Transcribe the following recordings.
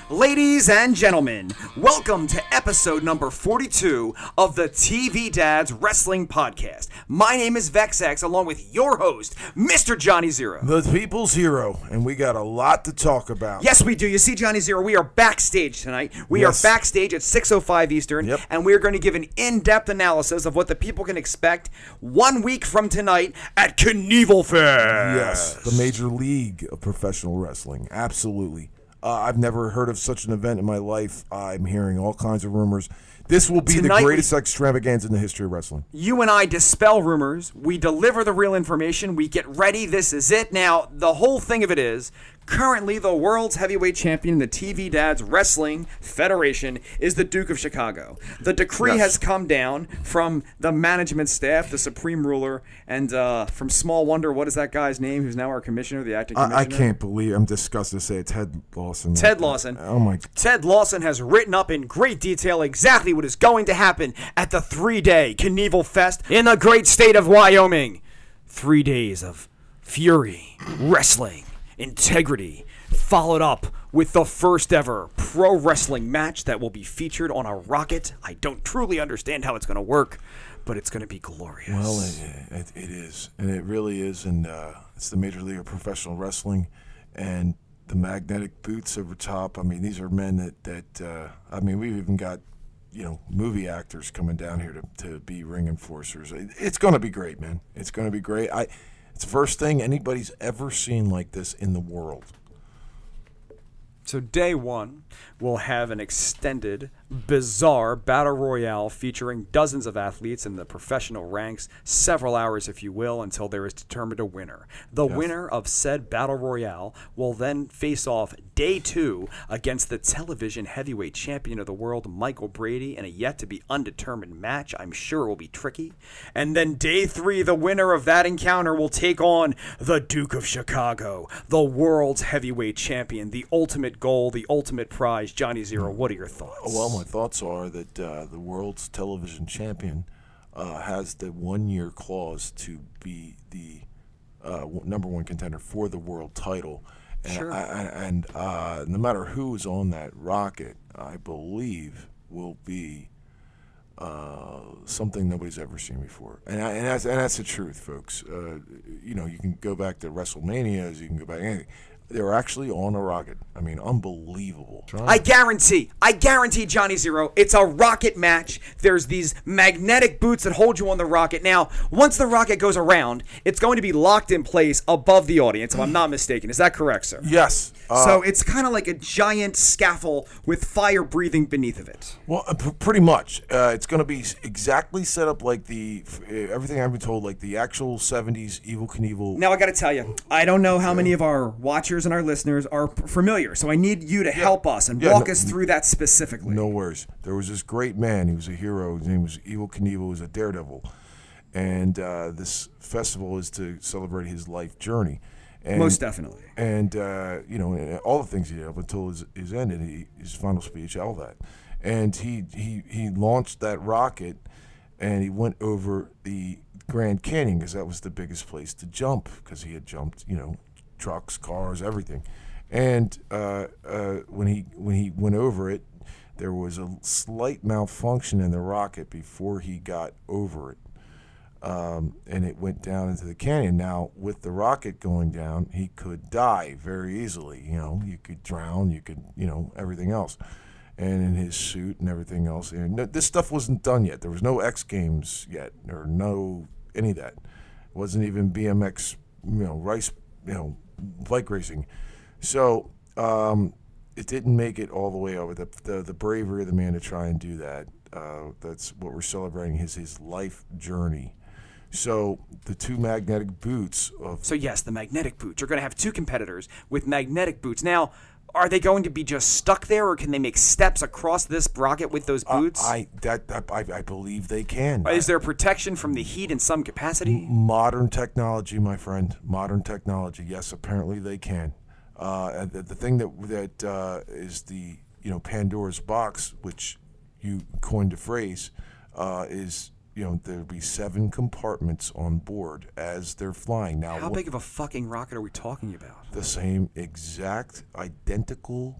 Ladies and gentlemen, welcome to episode number 42 of the TV Dads Wrestling Podcast. My name is VexX, along with your host, Mr. Johnny Zero. The people's hero, and we got a lot to talk about. Yes, we do. You see, Johnny Zero, we are backstage tonight. We are backstage at 6:05 Eastern, and we are going to give an in-depth analysis of what the people can expect 1 week from tonight at Knievel Fest. Yes, the major league of professional wrestling. Absolutely. I've never heard of such an event in my life. I'm hearing all kinds of rumors. This will be tonight, the greatest extravaganza in the history of wrestling. You and I dispel rumors. We deliver the real information. We get ready. This is it. Now, the whole thing of it is, currently the world's heavyweight champion in the TV Dads Wrestling Federation is the Duke of Chicago. The decree has come down from the management staff, the supreme ruler, and from Small Wonder, what is that guy's name who's now our commissioner, the acting commissioner? I can't believe, I'm disgusted to say it, Ted Lawson. Ted Lawson. Oh my. Ted Lawson has written up in great detail exactly what is going to happen at the 3-day Knievel Fest in the great state of Wyoming. 3 days of fury, wrestling, integrity, followed up with the first ever pro wrestling match that will be featured on a rocket. I don't truly understand how it's going to work, but it's going to be glorious. Well, it is, and it really is, and it's the Major League of Professional Wrestling, and the magnetic boots over top. I mean, these are men that I mean, we've even got, movie actors coming down here to be ring enforcers. It's going to be great, man. It's going to be great. It's the first thing anybody's ever seen like this in the world. So day one, we'll have an extended, bizarre battle royale featuring dozens of athletes in the professional ranks, several hours, if you will, until there is determined a winner. The winner of said battle royale will then face off day two against the television heavyweight champion of the world, Michael Brady, in a yet-to-be undetermined match. I'm sure it will be tricky. And then day three, the winner of that encounter will take on the Duke of Chicago, the world's heavyweight champion, the ultimate goal, the ultimate prize. Johnny Zero, what are your thoughts? Well, my thoughts are that the world's television champion has the 1-year clause to be the number one contender for the world title. And, sure. And no matter who is on that rocket, I believe will be something nobody's ever seen before. And that's the truth, folks. You can go back to WrestleManias, you can go back to anything. They're actually on a rocket. I mean, unbelievable. I guarantee, Johnny Zero, it's a rocket match. There's these magnetic boots that hold you on the rocket. Now, once the rocket goes around, it's going to be locked in place above the audience, if I'm not mistaken. Is that correct, sir? Yes. So it's kind of like a giant scaffold with fire breathing beneath of it. Well, pretty much. It's going to be exactly set up like everything I've been told, like the actual 70s Evel Knievel. Now, I got to tell you, I don't know how many of our watchers and our listeners are familiar, so I need you to help us and walk us through that specifically. No worries. There was this great man. He was a hero. His name was Evel Knievel. He was a daredevil. And this festival is to celebrate his life journey. And, most definitely. And, all the things he did up until his end, and his final speech, all that. And he launched that rocket, and he went over the Grand Canyon, because that was the biggest place to jump, because he had jumped, trucks, cars, everything. And when he went over it, there was a slight malfunction in the rocket before he got over it. And it went down into the canyon. Now, with the rocket going down, he could die very easily. You could drown, you could, everything else. And in his suit and everything else. And this stuff wasn't done yet. There was no X Games yet, or no any of that. It wasn't even BMX, bike racing. So it didn't make it all the way over. The bravery of the man to try and do that. That's what we're celebrating, his life journey. So the two magnetic boots So yes, the magnetic boots. You're going to have two competitors with magnetic boots. Now, are they going to be just stuck there, or can they make steps across this rocket with those boots? I believe they can. Is there protection from the heat in some capacity? Modern technology, my friend. Modern technology. Yes, apparently they can. And the thing that is the Pandora's box, which you coined the phrase, is there'll be 7 compartments on board as they're flying. Now, how big of a fucking rocket are we talking about? The same exact, identical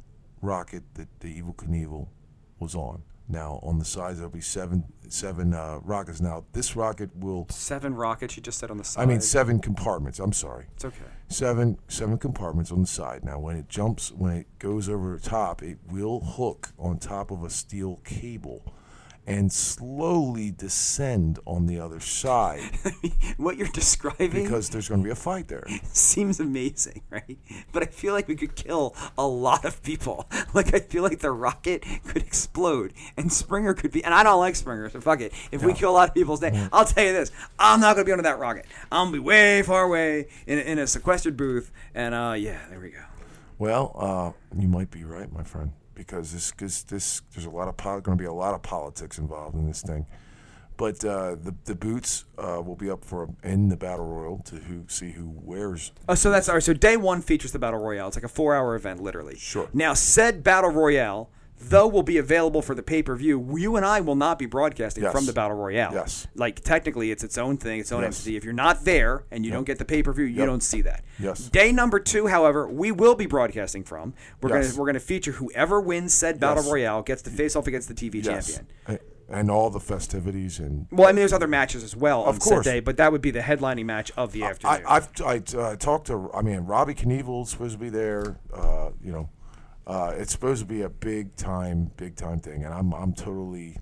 rocket that the Evil Knievel was on. Now, on the sides, there'll be seven rockets. Now, this rocket will... 7 rockets, you just said on the side. I mean, 7 compartments. I'm sorry. It's okay. Seven compartments on the side. Now, when it goes over the top, it will hook on top of a steel cable and slowly descend on the other side. What you're describing... Because there's going to be a fight there. Seems amazing, right? But I feel like we could kill a lot of people. Like, I feel like the rocket could explode, and Springer could be... And I don't like Springer, so fuck it. If we kill a lot of people's day, I'll tell you this. I'm not going to be under that rocket. I'm going to be way far away in a sequestered booth, and yeah, there we go. Well, you might be right, my friend. Because there's going to be a lot of politics involved in this thing, but the boots will be up in the battle royal to see who wears. Oh, so that's all right. So day 1 features the battle royale. It's like a 4-hour event, literally. Sure. Now, said battle royale, though, will be available for the pay-per-view. You and I will not be broadcasting from the battle royale. Yes. Like, technically, it's its own thing, its own entity. If you're not there and you don't get the pay-per-view, you don't see that. Yes. Day number 2, however, we will be broadcasting from. We're gonna feature whoever wins said battle royale gets to face off against the TV champion. And all the festivities and... Well, I mean, there's other matches as well on course. said day, but that would be the headlining match of the afternoon. I talked to... I mean, Robbie Knievel's supposed to be there, it's supposed to be a big time thing, and I'm totally,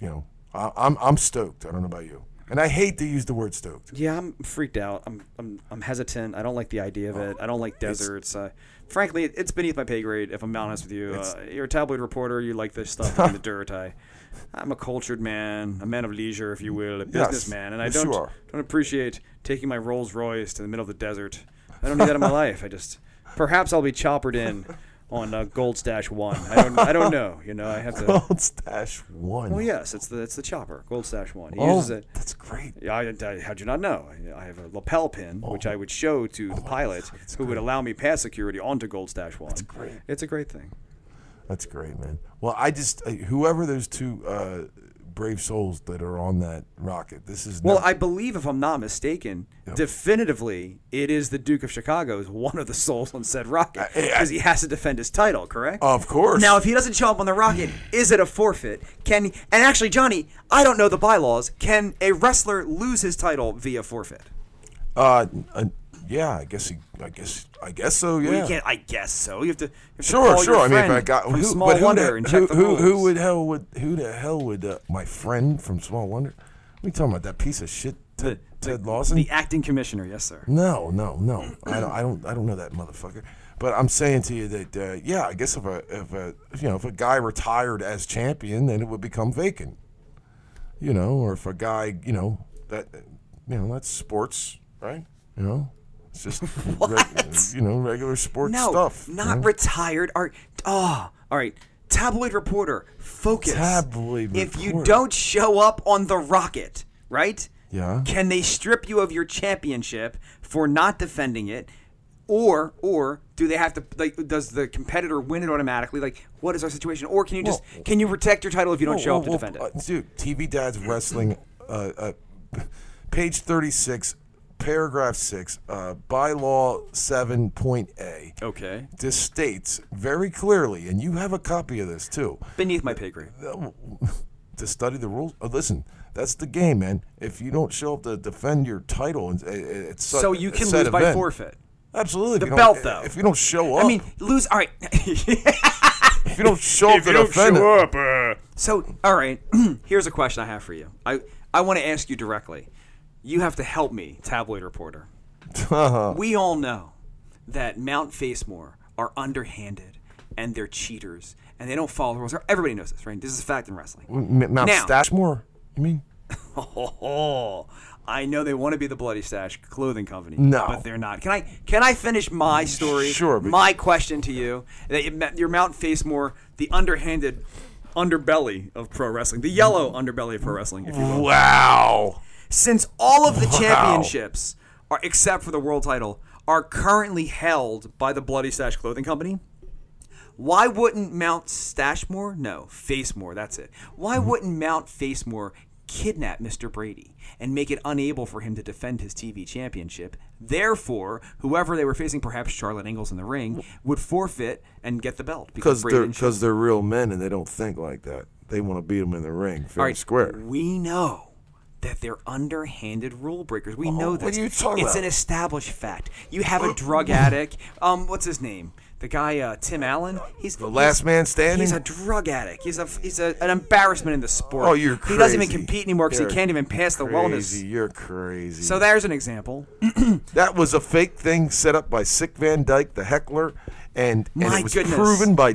I'm stoked. I don't know about you, and I hate to use the word stoked. Yeah, I'm freaked out. I'm hesitant. I don't like the idea of it. I don't like deserts. Frankly, it's beneath my pay grade. If I'm honest with you, you're a tabloid reporter. You like this stuff in the dirt. I'm a cultured man, a man of leisure, if you will, a businessman, and I don't appreciate taking my Rolls Royce to the middle of the desert. I don't need that in my life. Perhaps I'll be choppered in on Gold Stash 1. I don't know. I have to. Gold Stash 1. Well, yes, it's the chopper. Gold Stash 1. He uses it. That's great. How'd you not know? I have a lapel pin, which I would show to the pilot, who would allow me past security onto Gold Stash 1. That's great. It's a great thing. That's great, man. Well, whoever those 2 brave souls that are on that rocket, this is... Well, I believe, if I'm not mistaken, definitively, it is the Duke of Chicago is one of the souls on said rocket, because he has to defend his title, correct? Of course. Now, if he doesn't show up on the rocket, is it a forfeit? And actually, Johnny, I don't know the bylaws. Can a wrestler lose his title via forfeit? Yeah, I guess so. Yeah. Well, you can't. I guess so. You have to. Sure. Call I mean, if I got from Small Wonder and check the rules. Who the hell would my friend from Small Wonder? What are you talking about? That piece of shit, Ted Lawson, the acting commissioner. Yes, sir. No. I don't know that motherfucker. But I'm saying to you that I guess if a guy retired as champion, then it would become vacant. Or if a guy, that's sports, right? It's just regular sports stuff. Not retired. All right. Tabloid reporter, focus. If you don't show up on the rocket, right? Yeah. Can they strip you of your championship for not defending it? Or do they have to, does the competitor win it automatically? What is our situation? Or can you can you protect your title if you don't show up to defend it? Dude, TV Dad's Wrestling, page 36, paragraph 6, bylaw 7.A. Okay. This states very clearly, and you have a copy of this too. Beneath my pay grade. To study the rules. Listen, that's the game, man. If you don't show up to defend your title, so you can lose by forfeit. Absolutely. The belt, though. If you don't show up. I mean, lose. All right. If you don't show up to defend it. So, all right. Here's a question I have for you. I want to ask you directly. You have to help me, tabloid reporter. We all know that Mount Facemore are underhanded and they're cheaters and they don't follow the rules. Everybody knows this, right? This is a fact in wrestling. Mount Stashmore, you mean? I know they want to be the Bloody Stash clothing company, no, but they're not. Can I finish my story? Sure. My question to you: your Mount Facemore, the underhanded underbelly of pro wrestling, the yellow underbelly of pro wrestling, if you will. Wow. Since all of the championships, except for the world title, are currently held by the Bloody Stash clothing company, why wouldn't Mount Stashmore? No, Facemore, that's it. Why wouldn't Mount Facemore kidnap Mr. Brady and make it unable for him to defend his TV championship. Therefore, whoever they were facing, perhaps Charlotte Ingalls in the ring, would forfeit and get the belt. Because they're real men and they don't think like that. They want to beat them in the ring, fair and square. We know that they're underhanded rule breakers. We know this. What are you talking It's about? an established fact. You have a drug addict. What's his name? The guy, Tim Allen. He's The last man standing? He's a drug addict. He's an embarrassment in the sport. Oh, you're crazy. He doesn't even compete anymore because he You're can't even pass the wellness. You're crazy. So there's an example. That was a fake thing set up by Sick Van Dyke, the heckler, and My it was goodness. proven by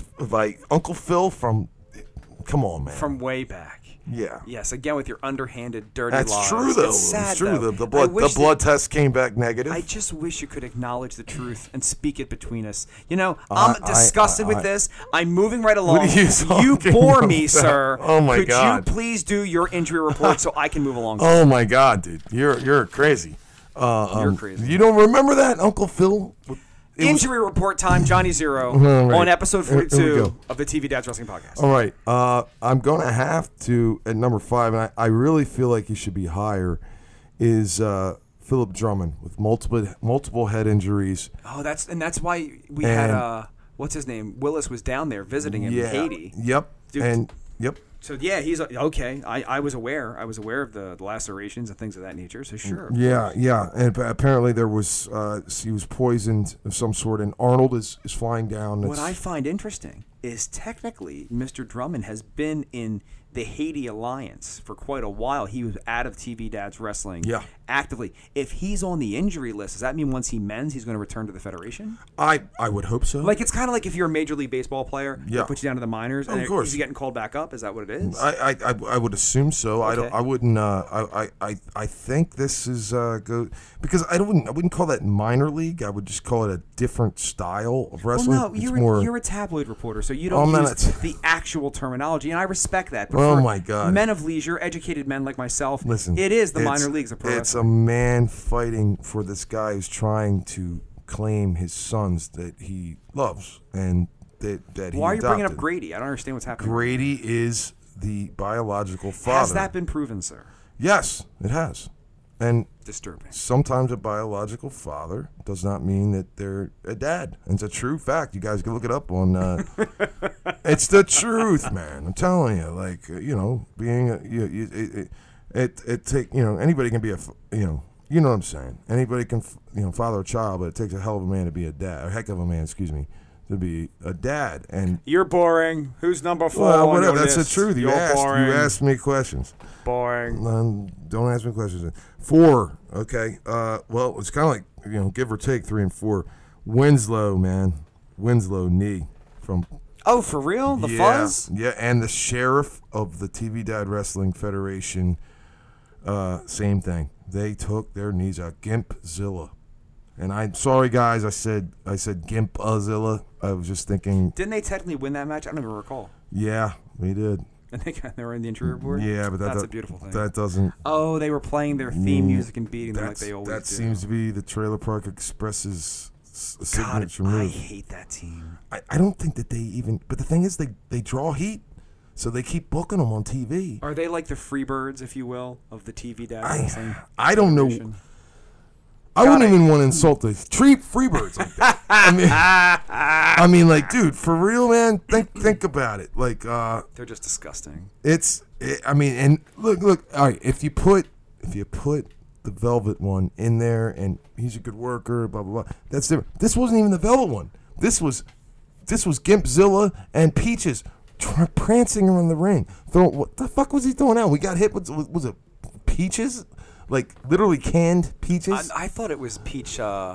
Uncle Phil from. Come on, man. From way back. Yeah. Yes, again with your underhanded, dirty That's lies. true, though. It's sad, it's true. though. The I wish blood test came back negative. I just wish you could acknowledge the truth and speak it between us. You know, I'm disgusted with this. I'm moving right along. What are you talking bore me, about? sir. Oh, my Could God. you please do your injury report so I can move along? Oh my God, dude, you're crazy. You're crazy. You don't remember that, Uncle Phil? Injury report time, Johnny Zero, Right. on episode Here we 42 go. of the TV Dads Wrestling Podcast. All right, I'm gonna have to at number 5, and I really feel like he should be higher. Is Philip Drummond with multiple head injuries? Oh, that's why we had what's his name? Willis was down there visiting him in Haiti. Yep. Dude, Yep. So yeah, he's okay. I was aware. I was aware of the lacerations and things of that nature. So sure. Yeah. And apparently there was he was poisoned of some sort, and Arnold is flying down. What I find interesting is technically Mr. Drummond has been in the Haiti Alliance for quite a while. He was out of TV Dads Wrestling actively. If he's on the injury list, does that mean once he mends, he's going to return to the Federation? I would hope so. Like, it's kind of like if you're a Major League Baseball player, they put you down to the minors, and of course. is he getting called back up? Is that what it is? I would assume so. Okay. I wouldn't. I think this is because I wouldn't call that minor league. I would just call it a different style of wrestling. Well, no, you're a tabloid reporter, so you don't use the actual terminology, and I respect that. But oh for my God, men of leisure, educated men like myself, listen, it is the minor leagues of pro It's wrestling. a man fighting for this guy who's trying to claim his sons that he loves and that he Why are you bringing up adopted. Grady? I don't understand what's happening. Grady is the biological father. Has that been proven, sir? Yes, it has. And Disturbing. sometimes a biological father does not mean that they're a dad. And it's a true fact. You guys can look it up on. It's the truth, man. I'm telling you. Like being anybody can be you know what I'm saying. Anybody can father a child, but it takes a hell of a man to be a dad. A heck of a man, to be a dad. And You're boring. Who's number 4? well, on whatever. your That's list? the truth. You You're asked. boring. You asked me questions. Boring. Don't ask me questions. 4, okay. Well, it's kind of like give or take 3 and 4. Winslow, man, knee from. Oh, for real? The Fuzz? Yeah, and the sheriff of the TV Dad Wrestling Federation. Same thing. They took their knees out. Gimpzilla. And I'm sorry, guys. I said Gimpzilla. I was just thinking. Didn't they technically win that match? I don't even recall. Yeah, we did. And they were in the injury report? Yeah, but that's a beautiful thing. That doesn't. Oh, they were playing their theme music and beating them like they always do. That seems to be the Trailer Park Express's signature God, move. I hate that team. I don't think that they even. But the thing is, they draw heat, so they keep booking them on TV. Are they like the Freebirds, if you will, of the TV Dad Wrestling? I don't know. Federation? I wouldn't even want to insult the Freebirds like that. I mean, like, dude, for real, man. Think about it. Like, They're just disgusting. And look. All right, if you put the Velvet one in there, and he's a good worker, blah blah blah. That's different. This wasn't even the Velvet one. This was Gimpzilla and Peaches prancing around the ring. What the fuck was he throwing out? We got hit with was it Peaches? Like literally canned peaches? I thought it was peach.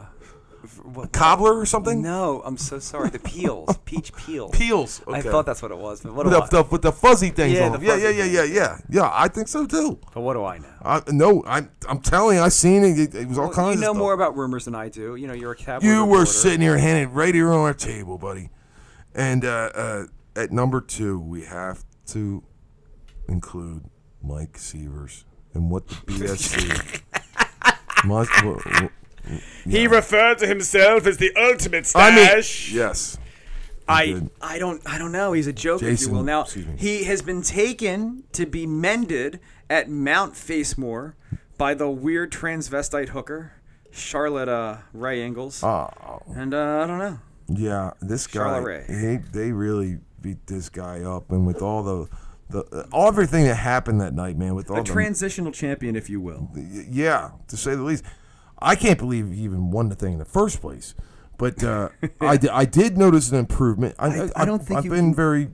Cobbler or something? No, I'm so sorry. The peels, peach peels. Peels. Okay. I thought that's what it was. But what with the fuzzy things Yeah, on the them. fuzzy Yeah. I think so too. But what do I know? No, I'm telling you, I seen it. It was all kinds of You know stuff. more about rumors than I do. You're a tabloid You were reporter. sitting here handing right here on our table, buddy. And at number 2, we have to include Mike Sievers and what the BSC He referred to himself as the ultimate stash. Yes. Good. I don't know. He's a joke, if you Jason, will. Now, excuse me. he has been taken to be mended at Mount Facemore by the weird transvestite hooker, Charlotte Ray Ingalls. Oh, And I don't know. yeah, this Charlotte guy. Ray. They really beat this guy up, and with all the everything that happened that night, man. With all A transitional champion, if you will. yeah, to say the least. I can't believe he even won the thing in the first place. But I did notice an improvement. I don't think I've you been can- very.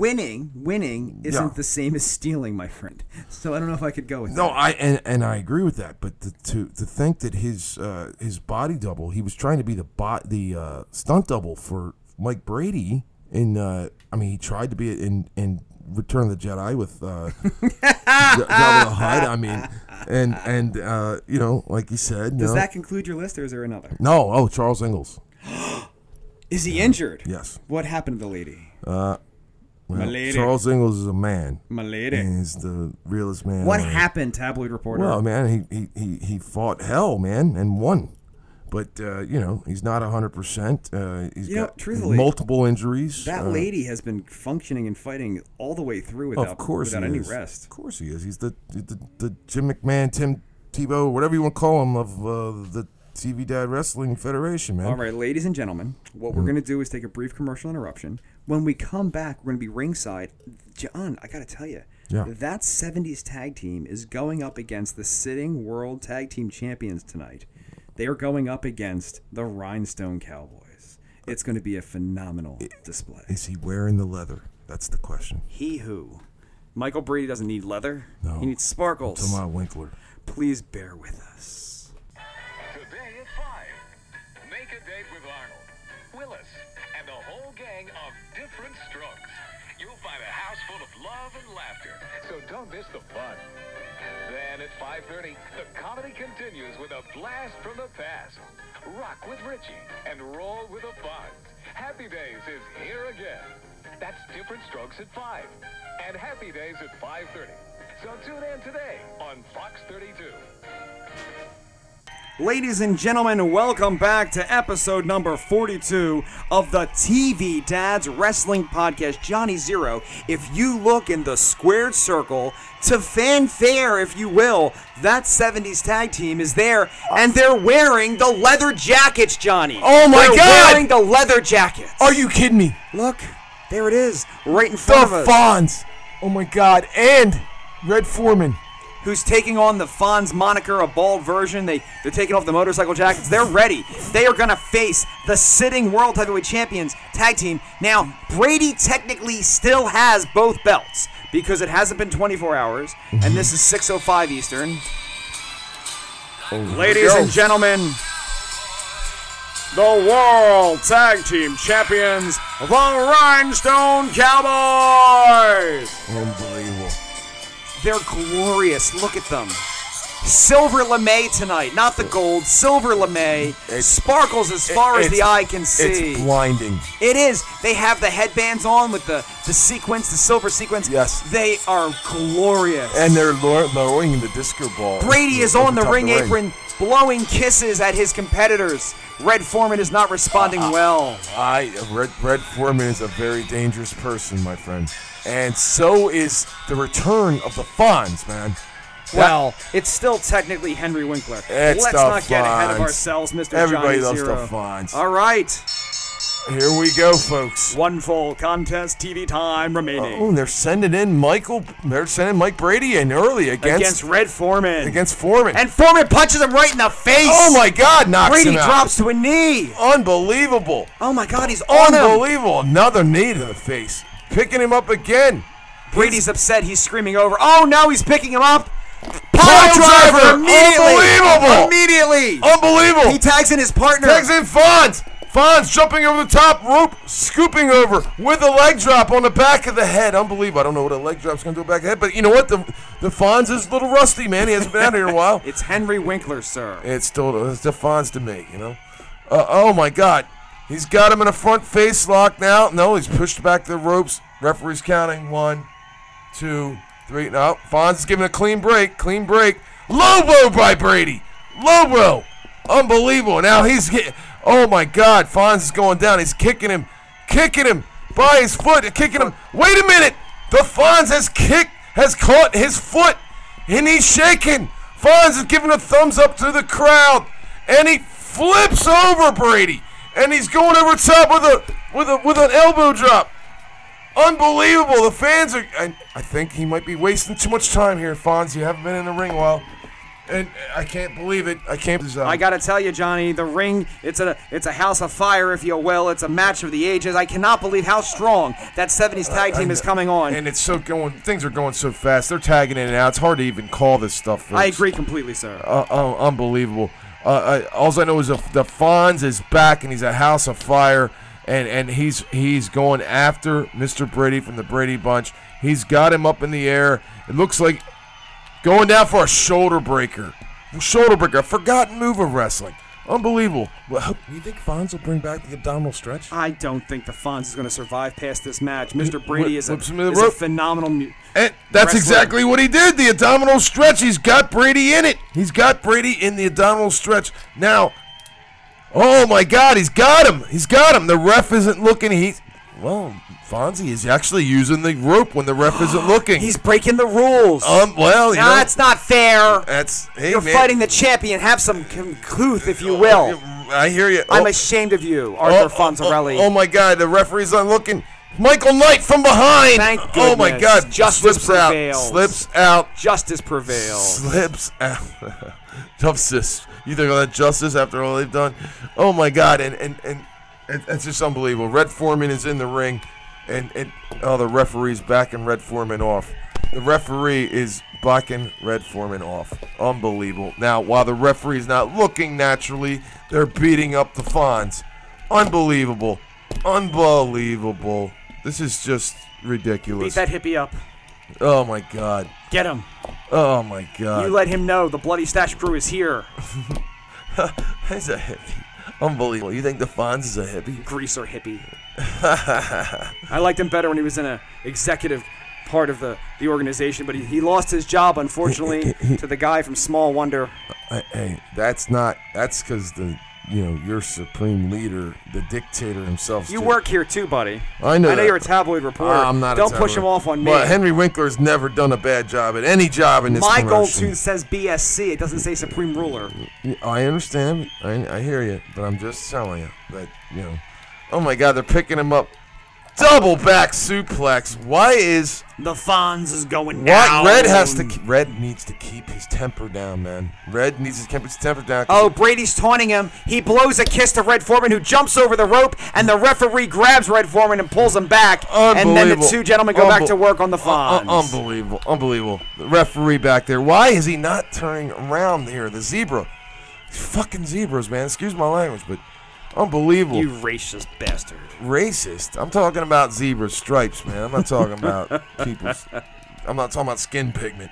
Winning isn't Yeah. the same as stealing, my friend. So I don't know if I could go with No, that. I agree with that. But to think that his body double, he was trying to be the stunt double for Mike Brady. He tried to be it in Return of the Jedi with Jabba the Hutt. I mean, and like you said, Does that conclude your list, or is there another? No. Oh, Charles Ingalls. Is he injured? Yes. What happened to the lady? Well, My lady. Charles Ingalls is a man. My lady. And he's the realest man. What alive. happened, tabloid reporter? Well, man, he fought hell, man, and won. But he's not 100%. He's got truthfully, multiple injuries. that lady has been functioning and fighting all the way through without he any is. rest. Of course he is. He's the Jim McMahon, Tim Tebow, whatever you want to call him, of the TV Dad Wrestling Federation, man. All right, ladies and gentlemen, what we're going to do is take a brief commercial interruption. When we come back, we're going to be ringside. John, I got to tell you, Yeah. that 70s tag team is going up against the sitting world tag team champions tonight. They are going up against the Rhinestone Cowboys. It's going to be a phenomenal display. Is he wearing the leather? That's the question. He who? Michael Brady doesn't need leather. No. He needs sparkles. Tomas Winkler. Please bear with us. Today at 5, make a date with Arnold, Willis, and the whole gang of different strokes. You'll find a house full of love and laughter, so don't miss the fun. Then at 5:30, the comedy continues with a blast from the past. Rock with Richie and roll with the Fonz. Happy Days is here again. That's Different Strokes at 5 and Happy Days at 5:30. So tune in today on Fox 32. Ladies and gentlemen, welcome back to episode number 42 of the TV Dads Wrestling Podcast. Johnny Zero, if you look in the squared circle to fanfare, if you will, that 70s tag team is there, and they're wearing the leather jackets, Johnny. Oh, my they're God! wearing the leather jackets. Are you kidding me? Look, there it is, right in front of The us. Fonz. Oh, my God. And Red Foreman. Who's taking on the Fonz moniker, a bald version. They're taking off the motorcycle jackets. They're ready. They are going to face the sitting World Heavyweight Champions tag team. Now, Brady technically still has both belts because it hasn't been 24 hours, and this is 6:05 Eastern. Ladies and gentlemen, the World Tag Team Champions, the Rhinestone Cowboys. Unbelievable. They're glorious. Look at them. Silver lame tonight, not the gold. Silver lame. Sparkles as far as the eye can see. It's blinding. It is. They have the headbands on with the sequence, the silver sequence. Yes. They are glorious. And they're lowering the disco ball. Brady is over on the top of ring apron blowing kisses at his competitors. Red Foreman is not responding well. Red Foreman is a very dangerous person, my friend. And so is the return of the Fonz, man. Well, it's still technically Henry Winkler. It's Let's the not get ahead of Fonz. ourselves, Mr. Everybody Johnny loves Zero. the Fonz. All right. Here we go, folks. One full contest TV time remaining. Oh, and they're sending Mike Brady in early against Red Foreman. Against Foreman. And Foreman punches him right in the face. Oh, my God, knocks Brady him out. drops to a knee. Unbelievable. Oh, my God, he's on him. Unbelievable. Another knee to the face. Picking him up again. Brady's upset. He's screaming over. Oh, no, he's picking him up. Pile driver. Immediately. Unbelievable. Immediately. Unbelievable. He tags in his partner. Tags in Fonz. Fonz jumping over the top rope, scooping over with a leg drop on the back of the head. Unbelievable. I don't know what a leg drop's going to do back of the head, but you know what? The Fonz is a little rusty, man. He hasn't been out here in a while. It's Henry Winkler, sir. It's the Fonz to me, you know. Oh, my God. He's got him in a front face lock now. No, he's pushed back the ropes. Referee's counting. 1, 2, 3. No, Fonz is giving a clean break. Clean break. Low blow by Brady. Low blow. Unbelievable. Now he's getting... Oh, my God. Fonz is going down. He's kicking him kicking him by his foot, kicking him. Wait a minute. The Fonz has caught his foot, and he's shaking. Fonz is giving a thumbs up to the crowd, and he flips over Brady, and he's going over top with an elbow drop. Unbelievable. The fans are. I think he might be wasting too much time here, Fonz. You haven't been in the ring a while. And I can't believe it. I gotta tell you, Johnny, the ring, it's a house of fire, if you will. It's a match of the ages. I cannot believe how strong that 70s tag team is coming on. And it's things are going so fast. They're tagging in and out. It's hard to even call this stuff, folks. I agree completely, sir. Unbelievable. All I know is the Fonz is back, and he's a house of fire, and he's going after Mr. Brady from the Brady Bunch. He's got him up in the air. It looks like going down for a shoulder breaker. A forgotten move of wrestling. Unbelievable. Well, you think Fonz will bring back the abdominal stretch? I don't think the Fonz is going to survive past this match. Mr. Brady is a phenomenal and that's wrestler. exactly what he did. The abdominal stretch. He's got Brady in it. He's got Brady in the abdominal stretch. Now, oh my God, he's got him. The ref isn't looking. Fonzie is actually using the rope when the ref isn't looking. He's breaking the rules. That's not fair. You're fighting the champion. Have some couth, if you will. I hear you. I'm ashamed of you, Arthur Fonzarelli. Oh my God, the referee's not looking. Michael Knight from behind. Thank goodness. Oh my God, Justice prevails. Slips out. Justice prevails. Slips out. Justice. You think of that justice after all they've done? Oh my God, and it's just unbelievable. Red Foreman is in the ring. And the referee's backing Red Foreman off. The referee is backing Red Foreman off. Unbelievable. Now, while the referee's not looking naturally, they're beating up the Fonz. Unbelievable. This is just ridiculous. Beat that hippie up. Oh, my God. Get him. Oh, my God. You let him know the Bloody Stash crew is here. He's a hippie. Unbelievable. You think the Fonz is a hippie? Greaser hippie. I liked him better when he was in a executive part of the organization, but he lost his job, unfortunately, to the guy from Small Wonder. Hey, that's because your supreme leader, the dictator himself. You work here too, buddy. I know you're a tabloid reporter. I'm not. Don't push him off on me. But Henry Winkler's never done a bad job at any job in this My promotion. gold tooth says BSC. It doesn't say Supreme Ruler. I understand. I hear you, but I'm just telling you that Oh my God, they're picking him up. Double back suplex. Why is the Fonz is going down? Red needs to keep his temper down, man. Red needs to keep his temper down. Oh, Brady's taunting him. He blows a kiss to Red Foreman, who jumps over the rope, and the referee grabs Red Foreman and pulls him back. And then the two gentlemen go back to work on the Fonz. Unbelievable. The referee back there. Why is he not turning around here? The zebra. Fucking zebras, man. Excuse my language, but unbelievable. You racist bastard. Racist? I'm talking about zebra stripes, man. I'm not talking about people's. I'm not talking about skin pigment.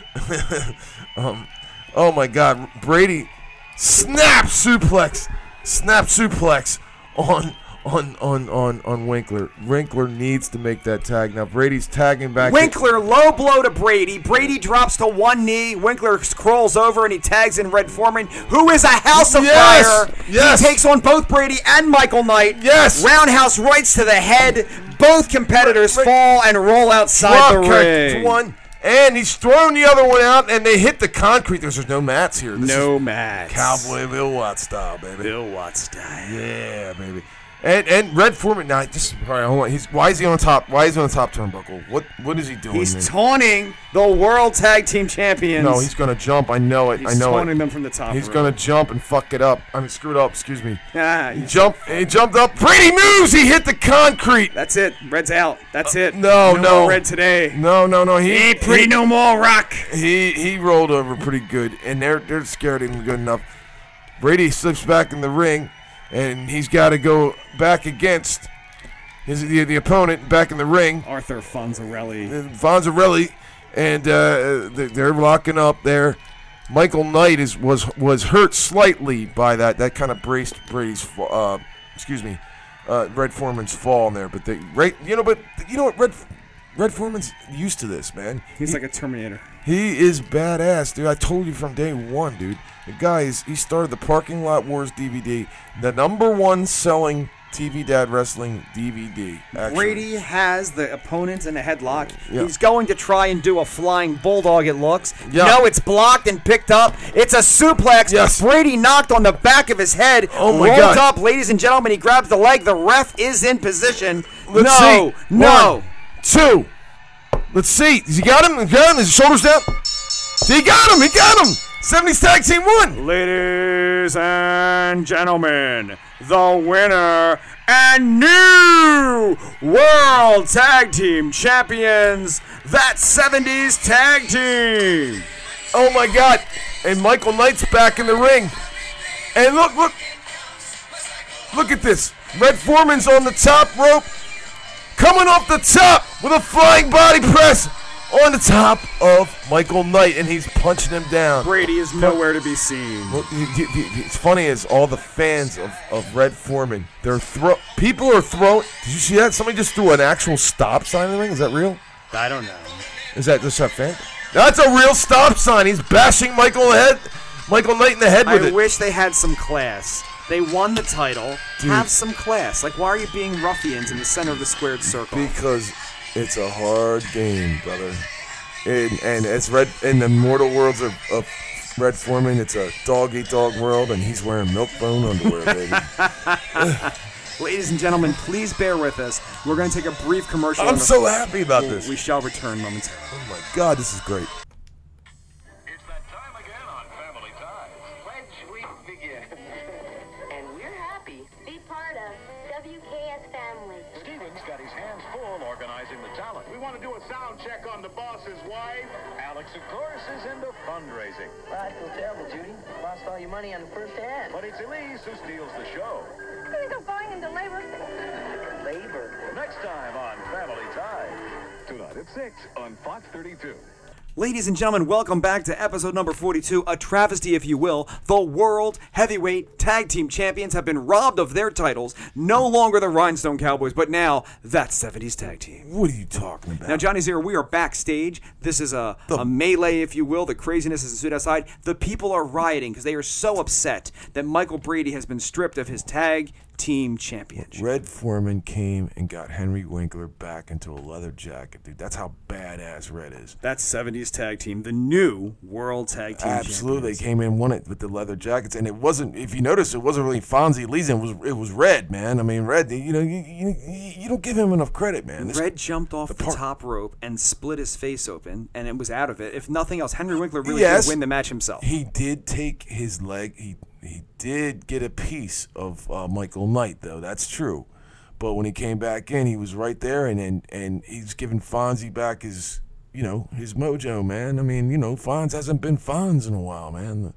Oh my God, Brady snap suplex on Winkler. Winkler needs to make that tag. Now Brady's tagging back. Winkler low blow to Brady. Brady drops to one knee. Winkler crawls over and he tags in Red Foreman, who is a house of fire. Yes. He takes on both Brady and Michael Knight. Yes. Roundhouse rights to the head. Both competitors fall and roll outside the ring. One. And he's throwing the other one out, and they hit the concrete. There's no mats here. No mats. Cowboy Bill Watts style, baby. Bill Watts style. Yeah, baby. And Red Foreman, now, all right, hold on. Why is he on top? Why is he on top turnbuckle? What is he doing? He's taunting the World Tag Team Champions. No, he's gonna jump. I know it. He's taunting them from the top. He's gonna jump and fuck it up. Screw it up. Excuse me. He jumped up. Brady moves. He hit the concrete. That's it. Red's out. That's it. No more Red today. No. He ain't pretty no more, Rock. He rolled over pretty good, and they're scared of him good enough. Brady slips back in the ring. And he's got to go back against the opponent back in the ring. Arthur Fonzarelli. And they're locking up there. Michael Knight was hurt slightly by that. That kind of braced Brady's, Red Foreman's fall in there. But you know what? Red Foreman's used to this, man. He's like a Terminator. He is badass, dude. I told you from day one, dude. The guy he started the Parking Lot Wars DVD, the #1 selling TV Dad Wrestling DVD. Actually. Brady has the opponent in a headlock. Yeah. He's going to try and do a flying bulldog, it looks. Yeah. No, it's blocked and picked up. It's a suplex. Yes. Brady knocked on the back of his head. Oh, my rolled God. up, ladies and gentlemen. He grabs the leg. The ref is in position. Let's no, see. no. 1, 2. Let's see. He got him? He got him? His shoulders down? He got him. He got him. 70s Tag Team won. Ladies and gentlemen, the winner and new World Tag Team Champions, that 70s Tag Team. Oh, my God. And Michael Knight's back in the ring. And look. Look at this. Red Foreman's on the top rope. Coming off the top with a flying body press on the top of Michael Knight, and he's punching him down. Brady is nowhere to be seen. Well, it's funny as all the fans of Red Foreman, people are throwing. Did you see that? Somebody just threw an actual stop sign in the ring. Is that real? I don't know. Is that just a fan? That's a real stop sign. He's bashing Michael Knight in the head with I it. wish they had some class. They won the title. Dude. Have some class. Like, why are you being ruffians in the center of the squared circle? Because it's a hard game, brother. And it's Red in the mortal worlds of Red Foreman. It's a dog-eat-dog world, and he's wearing milk bone underwear, baby. Ladies and gentlemen, please bear with us. We're going to take a brief commercial. I'm so happy about this. We shall return momentarily. Oh, my God, this is great. It's that time again on Family Ties. Pledge we begin. And we're happy to be part of WKS family. Steven's got his hands full organizing the talent. We want to do a sound check on the boss's wife. Alex, of course, is into fundraising. I feel terrible, Judy. Lost all your money on the first ad. But it's Elise who steals the show. I'm going to go going into labor. Labor. Next time on Family Ties. Tonight at 6 on Fox 32. Ladies and gentlemen, welcome back to episode number 42, a travesty if you will. The World Heavyweight Tag Team Champions have been robbed of their titles. No longer the Rhinestone Cowboys, but now that 70s Tag Team. What are you talking about? Now, Johnny Zero, we are backstage. This is a melee, if you will. The craziness is ensued outside. The people are rioting because they are so upset that Michael Brady has been stripped of his tag team championship. Red Foreman came and got Henry Winkler back into a leather jacket, dude. That's how badass Red is. That 70s Tag Team, the new World Tag Team Absolutely, Champions. they came in, won it with the leather jackets, and it wasn't. If you notice, it wasn't really Fonzie Lee's. It was Red, man. I mean, Red. You know, you don't give him enough credit, man. Red jumped off the top rope and split his face open, and it was out of it. If nothing else, Henry Winkler really did win the match himself. He did take his leg. He did get a piece of Michael Knight, though. That's true. But when he came back in, he was right there, and he's giving Fonzie back his mojo, man. I mean, Fonz hasn't been Fonz in a while, man.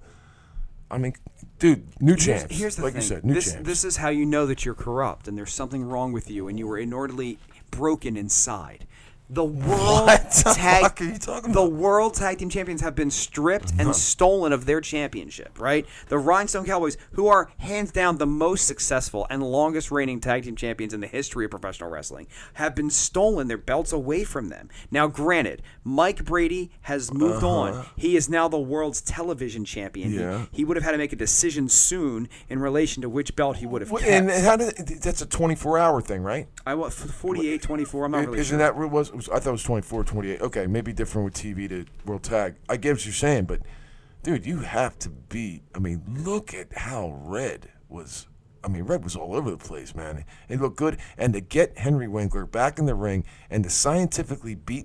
I mean, dude, new champs. Here's the like thing. You said, new champs. This is how you know that you're corrupt and there's something wrong with you and you were inordinately broken inside. The World fuck are you talking The about? World Tag Team Champions have been stripped and stolen of their championship, right? The Rhinestone Cowboys, who are hands down the most successful and longest reigning tag team champions in the history of professional wrestling, have been stolen their belts away from them. Now, granted, Mike Brady has moved on. He is now the world's television champion. Yeah. He would have had to make a decision soon in relation to which belt he would have kept. And that's a 24-hour thing, right? I want 48, 24. I'm not really Isn't sure. that what it was? I thought it was 24, 28. Okay, maybe different with TV to World Tag. I get what you're saying, but, dude, you have to be. I mean, look at how Red was. I mean, Red was all over the place, man. He looked good. And to get Henry Winkler back in the ring and to scientifically beat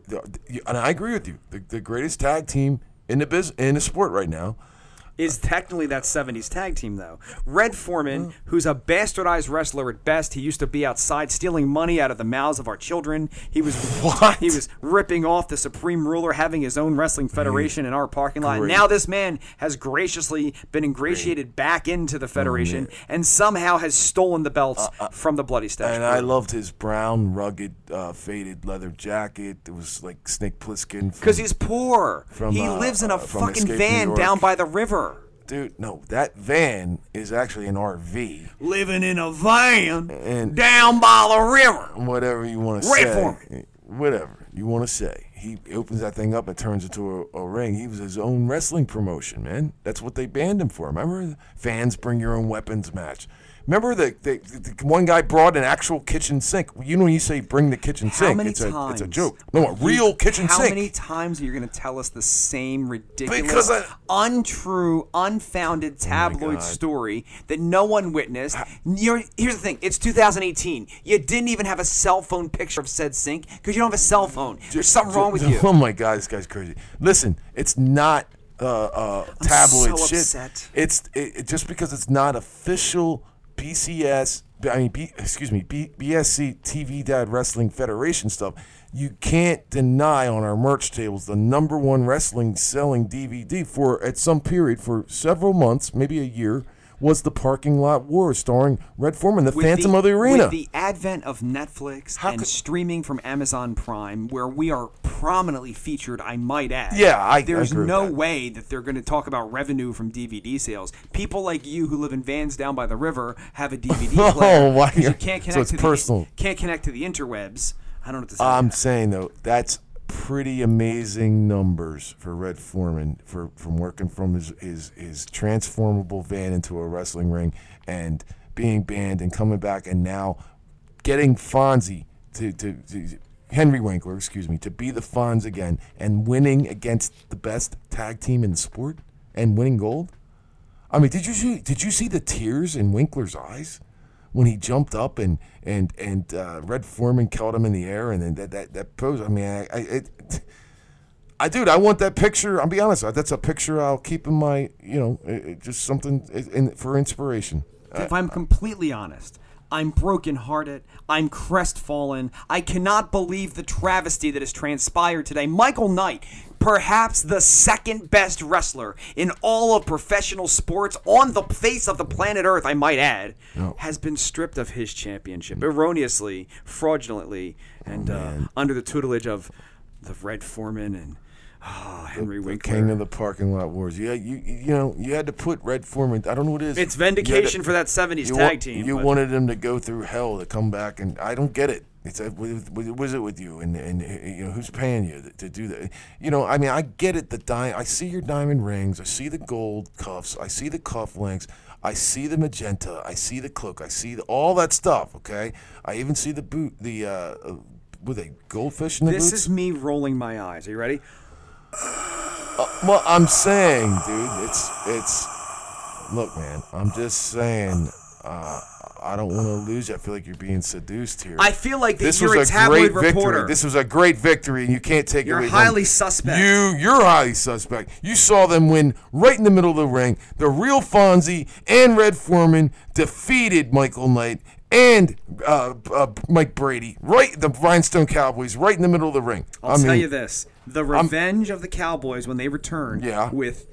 and I agree with you, the greatest tag team in the sport right now. Is technically that 70s tag team, though. Red Foreman, who's a bastardized wrestler at best. He used to be outside stealing money out of the mouths of our children. He was He was ripping off the Supreme Ruler, having his own wrestling federation in our parking lot. And now this man has graciously been ingratiated back into the federation and somehow has stolen the belts from the Bloody Statue. And I loved his brown, rugged, faded leather jacket. It was like Snake Plissken. Because he's poor. He lives in a from fucking Escape New van York. down by the river. Dude, no, that van is actually an RV. Living in a van And down by the river. whatever you want to Red say. Foreman. Whatever you want to say. He opens that thing up and turns it into a ring. He was his own wrestling promotion, man. That's what they banned him for. Remember? Fans bring your own weapons match. Remember the one guy brought an actual kitchen sink. You know when you say bring the kitchen How sink, many it's times? a joke. No, a real kitchen How sink. many times are you going to tell us the same ridiculous, Because untrue, unfounded tabloid God. story that no one witnessed? Here's the thing. It's 2018. You didn't even have a cell phone picture of said sink because you don't have a cell phone. There's something wrong with you. Oh my God, this guy's crazy. Listen, it's not tabloid so shit. upset. It's just because it's not official BSC TV Dad Wrestling Federation stuff. You can't deny on our merch tables the #1 wrestling selling DVD for at some period for several months, maybe a year, was The Parking Lot Wars starring Red Foreman, the Phantom of the Arena. With the advent of Netflix How and could- streaming from Amazon Prime, where we are prominently featured, I might add. Yeah, I There's agree with no that. way that they're going to talk about revenue from DVD sales. People like you who live in vans down by the river have a DVD Oh, player. why 'cause you you're- can't so connect it's to personal. can't connect to the interwebs. I don't know what to say. I'm saying though, that's pretty amazing numbers for Red Foreman from working from his transformable van into a wrestling ring and being banned and coming back and now getting Fonzie to Henry Winkler, to be the Fonz again and winning against the best tag team in the sport and winning gold. I mean, did you see the tears in Winkler's eyes when he jumped up and Red Foreman caught him in the air and then that pose? I mean, dude, I want that picture. I'll be honest, that's a picture I'll keep in my, just something for inspiration. If I'm completely honest, I'm brokenhearted. I'm crestfallen. I cannot believe the travesty that has transpired today. Michael Knight, perhaps the second best wrestler in all of professional sports on the face of the planet Earth, I might add, has been stripped of his championship erroneously, fraudulently, and under the tutelage of the Red Foreman and Henry The Winkler. king of the parking lot wars. Yeah, you had to put Red Foreman. I don't know what it is. It's vindication for that 70s tag team. You but- wanted him to go through hell to come back, and I don't get it. It's what was it with you, and who's paying you to do that? I mean, I get it. I see your diamond rings. I see the gold cuffs. I see the cuff links. I see the magenta. I see the cloak. I see all that stuff. Okay. I even see the boot. With a goldfish in the boots. This is me rolling my eyes. Are you ready? Well, I'm saying, dude, it's. Look, man, I'm just saying. I don't want to lose you. I feel like you're being seduced here. I feel like that this you're was a tabloid great reporter. victory. This was a great victory, and you can't take You're it away. highly suspect. You're highly suspect. You saw them win right in the middle of the ring. The real Fonzie and Red Foreman defeated Michael Knight and Mike Brady, right? The Rhinestone Cowboys, right in the middle of the ring. I'll tell you this: the revenge of the Cowboys when they return with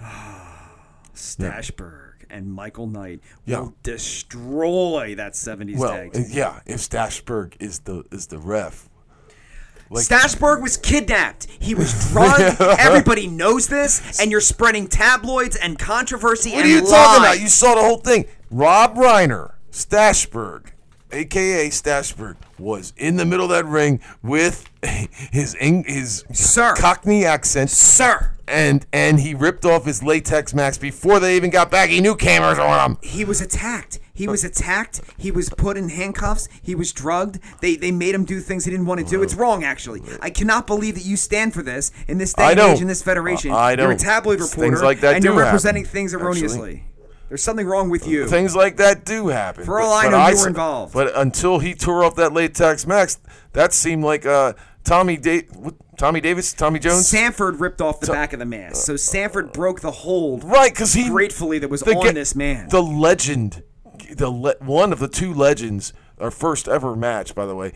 Stashberg and Michael Knight will destroy that 70s tag team. If Stashberg is the ref. Stashberg was kidnapped. He was drugged. Everybody knows this, and you're spreading tabloids and controversy What and are you lies. talking about? You saw the whole thing. Rob Reiner, Stashberg, a.k.a. Stashberg, was in the middle of that ring with his Sir. Cockney accent. Sir. And he ripped off his latex mask before they even got back. He knew cameras were on him. He was attacked. He was attacked. He was put in handcuffs. He was drugged. They made him do things he didn't want to do. It's wrong, actually. I cannot believe that you stand for this in this day and age in this federation. I don't. You're a tabloid reporter, Things like that and do you're representing happen, things actually. erroneously. There's something wrong with you. Things like that do happen. For all I know, you were involved. But until he tore off that latex mask, that seemed like Tommy Jones? Sanford ripped off the back of the mask, so Sanford broke the hold. Right, because he gratefully that was on this man. The legend, one of the two legends, our first ever match, by the way.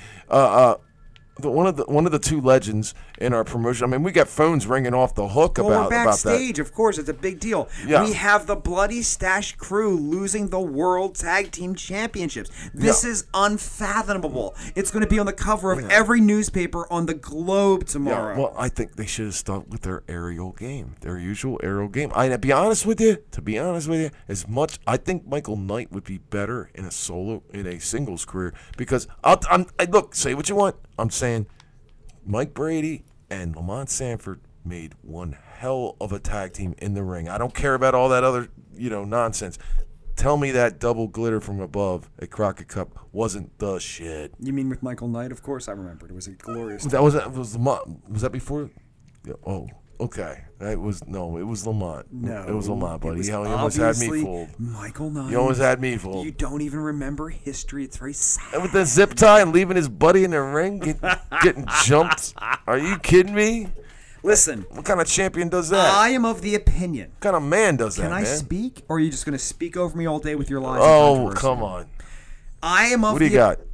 One of the two legends in our promotion. I mean, we got phones ringing off the hook Well, about we're backstage, that. of course. It's a big deal. Yeah. We have the Bloody Stash crew losing the World Tag Team Championships. This is unfathomable. It's going to be on the cover of every newspaper on the globe tomorrow. Yeah, well, I think they should have stuck with their aerial game, their usual aerial game. To be honest with you, as much I think Michael Knight would be better in a singles career because look, say what you want. I'm saying Mike Brady and Lamont Sanford made one hell of a tag team in the ring. I don't care about all that other nonsense. tell me that double glitter from above at Crockett Cup wasn't the shit. You mean with Michael Knight? Of course, I remembered. It was a glorious. That was that before? Yeah, oh, okay. It was Lamont. No, it was Lamont, buddy. it was You almost had me obviously fooled. Michael Knight. You almost had me fooled. You don't even remember history. It's very sad. And with the zip tie and leaving his buddy in the ring, getting jumped. Are you kidding me? Listen, What kind of champion does that? I am of the opinion. What kind of man does that, Can I man? speak, or are you just going to speak over me all day with your lies? and Oh, controversy? come on. I am of What do you the got?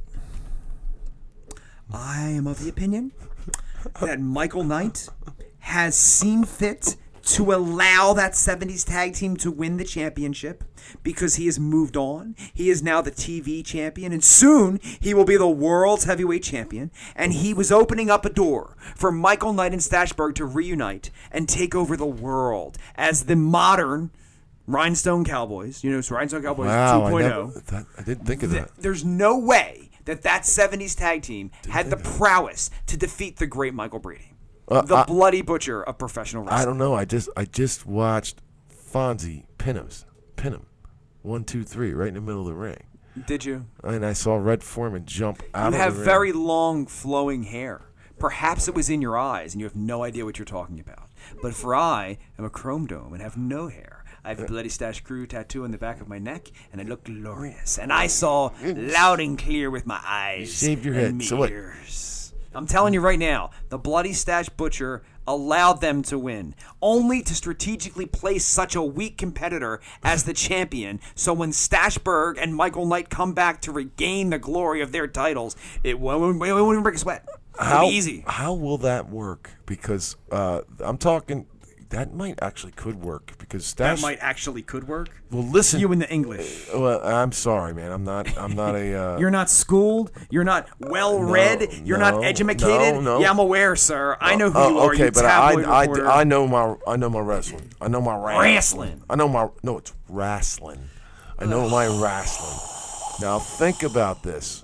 I am of the opinion that Michael Knight has seen fit to allow that 70s tag team to win the championship because he has moved on. He is now the TV champion, and soon he will be the world's heavyweight champion. And he was opening up a door for Michael Knight and Stashberg to reunite and take over the world as the modern Rhinestone Cowboys. You know, it's Rhinestone Cowboys Wow, 2.0. I didn't think of that. There's no way that 70s tag team had the prowess to defeat the great Michael Brady, the bloody butcher of professional wrestling. I don't know. I just watched Fonzie pin him, 1, 2, 3, right in the middle of the ring. Did you? And I saw Red Foreman jump out You of have the ring. very long flowing hair. Perhaps it was in your eyes and you have no idea what you're talking about. But for I am a chrome dome and have no hair. I have a Bloody Stash Crew tattoo on the back of my neck, and I look glorious. And I saw loud and clear with my eyes. You shaved your and head. So what? mirrors. I'm telling you right now, the Bloody Stash Butcher allowed them to win, only to strategically place such a weak competitor as the champion. So when Stashberg and Michael Knight come back to regain the glory of their titles, it won't break a sweat. It'll be easy. How will that work? Because I'm talking. That might actually could work because Stash. That might actually could work. Well, listen. You in the English. Well, I'm sorry, man. I'm not a. You're not schooled. You're not well-read. You're not educated. No. Yeah, I'm aware, sir. I know who you are. Okay, you but tabloid reporter. I know my wrestling. I know my Wrestling. I know my it's wrestling. I know my wrestling. Now think about this.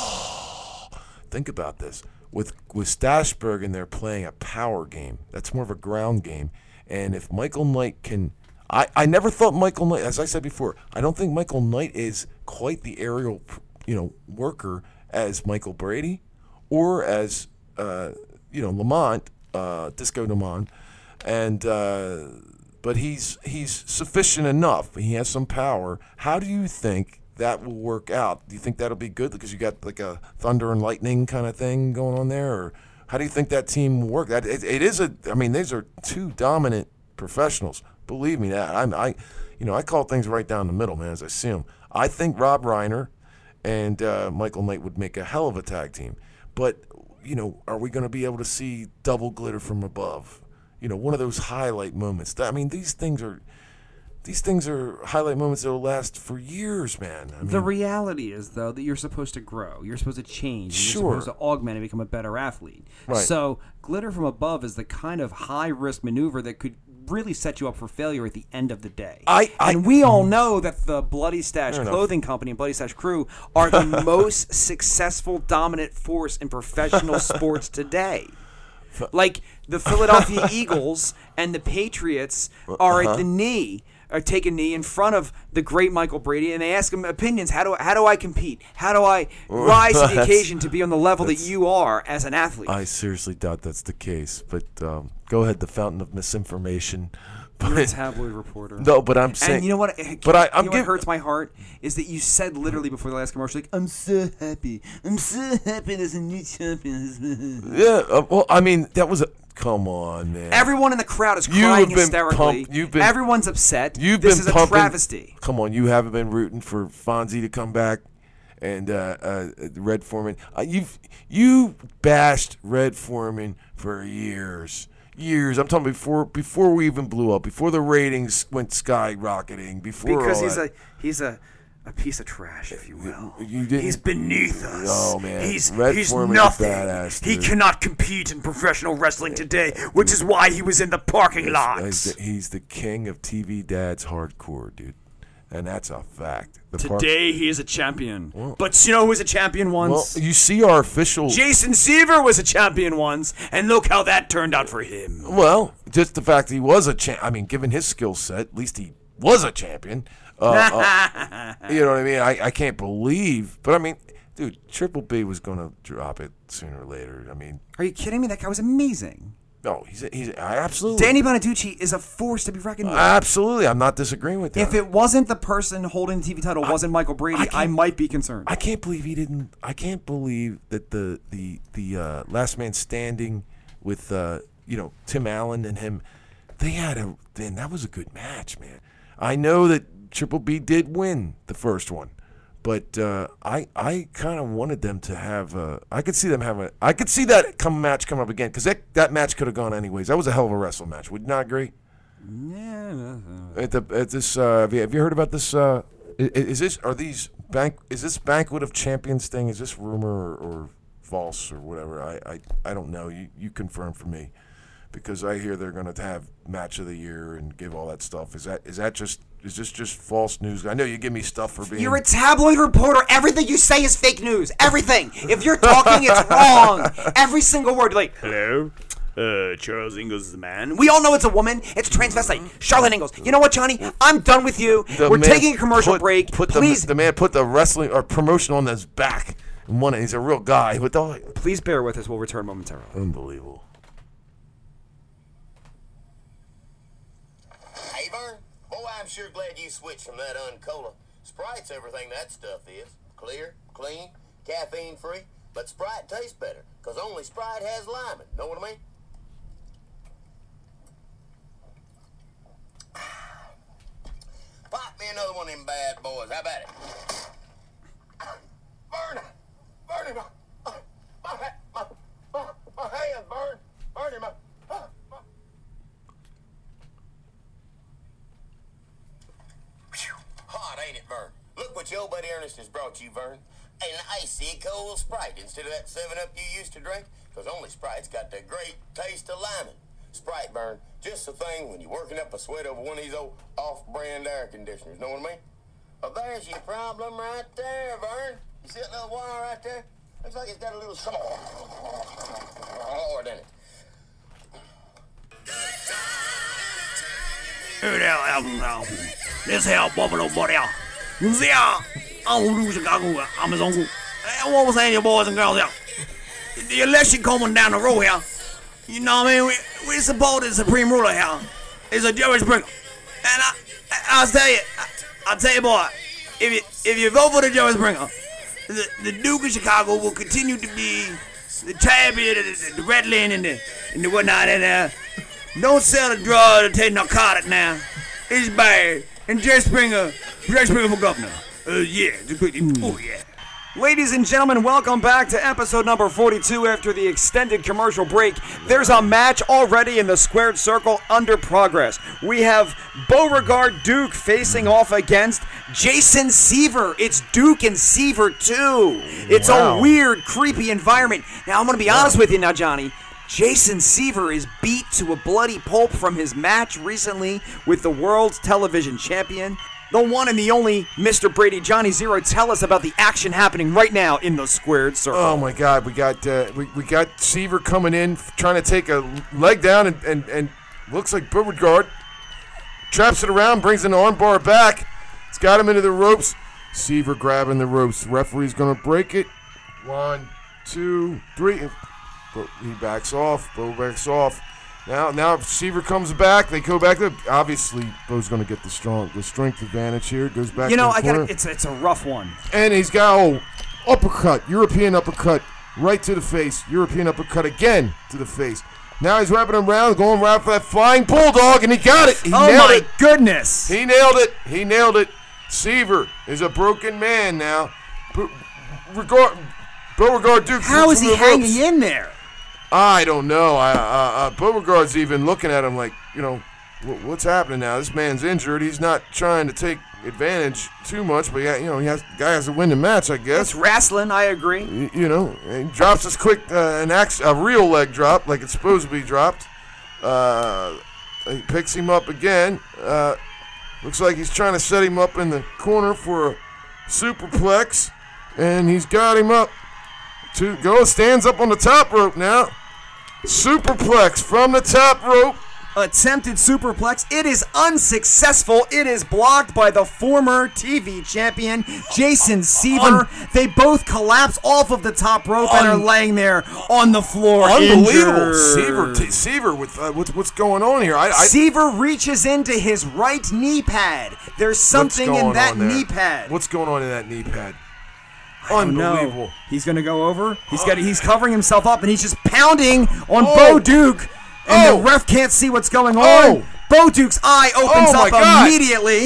Think about this. With Stashberg and they're playing a power game. That's more of a ground game. And if Michael Knight can, I never thought Michael Knight, as I said before, I don't think Michael Knight is quite the aerial, worker as Michael Brady, or as Lamont, Disco Lamont, and but he's sufficient enough. He has some power. How do you think that will work out? Do you think that'll be good because you got like a thunder and lightning kind of thing going on there, or how do you think that team will work? It is these are two dominant professionals. Believe me, that I call things right down the middle, man, as I see them. I think Rob Reiner and Michael Knight would make a hell of a tag team, but are we going to be able to see double glitter from above? One of those highlight moments. These things are highlight moments that will last for years, man. The reality is, though, that you're supposed to grow. You're supposed to change. Sure. You're supposed to augment and become a better athlete. Right. So glitter from above is the kind of high-risk maneuver that could really set you up for failure at the end of the day. And we all know that the Bloody Stash Clothing Company and Bloody Stash Crew are the most successful, dominant force in professional sports today. Like the Philadelphia Eagles and the Patriots are at the knee, or take a knee in front of the great Michael Brady, and they ask him opinions. How do I compete? How do I rise to the occasion to be on the level that you are as an athlete? I seriously doubt that's the case. But go ahead, the fountain of misinformation. You're a tabloid reporter. No, but I'm saying. And you know what? What hurts my heart is that you said literally before the last commercial, like, "I'm so happy. I'm so happy there's a new champion." Yeah. That was a. Come on, man. Everyone in the crowd is crying hysterically. Everyone's upset. This is a travesty. Come on, you haven't been rooting for Fonzie to come back and Red Foreman. You bashed Red Foreman for years. I'm talking before we even blew up, before the ratings went skyrocketing, because he's a piece of trash, if you will. He's beneath us. Oh, man. He's Foreman's nothing. Badass, he cannot compete in professional wrestling today, which is why he was in the parking lot. He's the king of TV dads hardcore, dude. And that's a fact. Today he is a champion. But you know who was a champion once? Well, you see our official... Jason Seaver was a champion once, and look how that turned out for him. Well, just the fact that he was a champion. Given his skill set, at least he was a champion. You know what I mean? I can't believe, but I mean, dude, Triple B was going to drop it sooner or later. I mean, Are you kidding me? That guy was amazing. no, he's absolutely. Danny Bonaducci is a force to be reckoned with. Absolutely, I'm not disagreeing with that. If it wasn't the person holding the TV title wasn't Michael Brady, I might be concerned. I can't believe he didn't. I can't believe that the Last Man Standing with Tim Allen and him. They had that was a good match, man. I know that Triple B did win the first one, but I kind of wanted them to have. I could see them having. I could see that match come up again because that match could have gone anyways. That was a hell of a wrestle match. Would you not agree? Yeah. At this, have you heard about this? Is this Banquet of Champions thing? Is this rumor or false or whatever? I don't know. You confirm for me, because I hear they're going to have match of the year and give all that stuff. Is this just false news? I know you give me stuff for being. You're a tabloid reporter. Everything you say is fake news. Everything. If you're talking, it's wrong. Every single word. You're like, hello? Charles Ingalls is the man. We all know it's a woman. It's a transvestite. Charlotte Ingalls. You know what, Johnny? I'm done with you. We're taking a commercial break. Please. The man put the wrestling or promotion on his back and won it. He's a real guy. Please bear with us. We'll return momentarily. Unbelievable. Hey, Vern. Boy, I'm sure glad you switched from that Uncola. Sprite's everything that stuff is. Clear, clean, caffeine-free. But Sprite tastes better, because only Sprite has lime. Know what I mean? Pop me another one of them bad boys. How about it? Vern! My hand, Vern! Vern, my... Hot, ain't it, Vern? Look what your old buddy Ernest has brought you, Vern. An icy cold Sprite instead of that 7-Up you used to drink, because only Sprite's got the great taste of lemon. Sprite, Vern, just the thing when you're working up a sweat over one of these old off-brand air conditioners. Know what I mean? Well, there's your problem right there, Vern. You see that little wire right there? Looks like it's got a little Lord in it. This here Buffalo buddy. You see I'm Chicago. I'm his uncle. What was saying, you boys and girls here? The election coming down the road here. You know what I mean? We support the supreme ruler here. It's a Jerry Springer. And I'll tell you, boy, if you vote for the Jerry Springer, the Duke of Chicago will continue to be the champion, the Redland and the whatnot. And don't sell the drug or take narcotic now. It's bad. And Jerry Springer for governor. Yeah. Oh, yeah. Ladies and gentlemen, welcome back to episode number 42 after the extended commercial break. There's a match already in the squared circle under progress. We have Beauregard Duke facing off against Jason Seaver. It's Duke and Seaver, too. It's a weird, creepy environment. Now, I'm going to be honest with you now, Johnny. Jason Seaver is beat to a bloody pulp from his match recently with the world's television champion, the one and the only Mr. Brady. Johnny Zero, tell us about the action happening right now in the squared circle. Oh my God, we got Seaver coming in, trying to take a leg down, and looks like Beauregard traps it around, brings an armbar back. It's got him into the ropes. Seaver grabbing the ropes. Referee's gonna break it. 1, 2, 3. He backs off. Bo backs off. Now if Seaver comes back, they go back. Obviously, Bo's going to get the strength advantage here. Goes back. You know, to the corner. it's a rough one. And he's got uppercut, European uppercut, right to the face. European uppercut again to the face. Now he's wrapping him around, going right for that flying bulldog, and he got it. He nailed it. Goodness! He nailed it. He nailed it. Seaver is a broken man now. Beauregard Duke. How is he hanging in there? I don't know. Beauregard's even looking at him like, what's happening now? This man's injured. He's not trying to take advantage too much, but the guy has to win the match, I guess. It's wrestling. I agree. He drops this quick, a real leg drop like it's supposed to be dropped. He picks him up again. Looks like he's trying to set him up in the corner for a superplex, and he's got him up. Stands up on the top rope now. Superplex from the top rope. attempted superplex. It is unsuccessful. It is blocked by the former TV champion, Jason Seaver. They both collapse off of the top rope and are laying there on the floor. Unbelievable. Injured. Seaver with what's going on here. Seaver reaches into his right knee pad. There's something in that knee pad. What's going on in that knee pad? Unbelievable. He's going to go over. He's covering himself up, and he's just pounding on Bo Duke. And the ref can't see what's going on. Bo Duke's eye opens up immediately.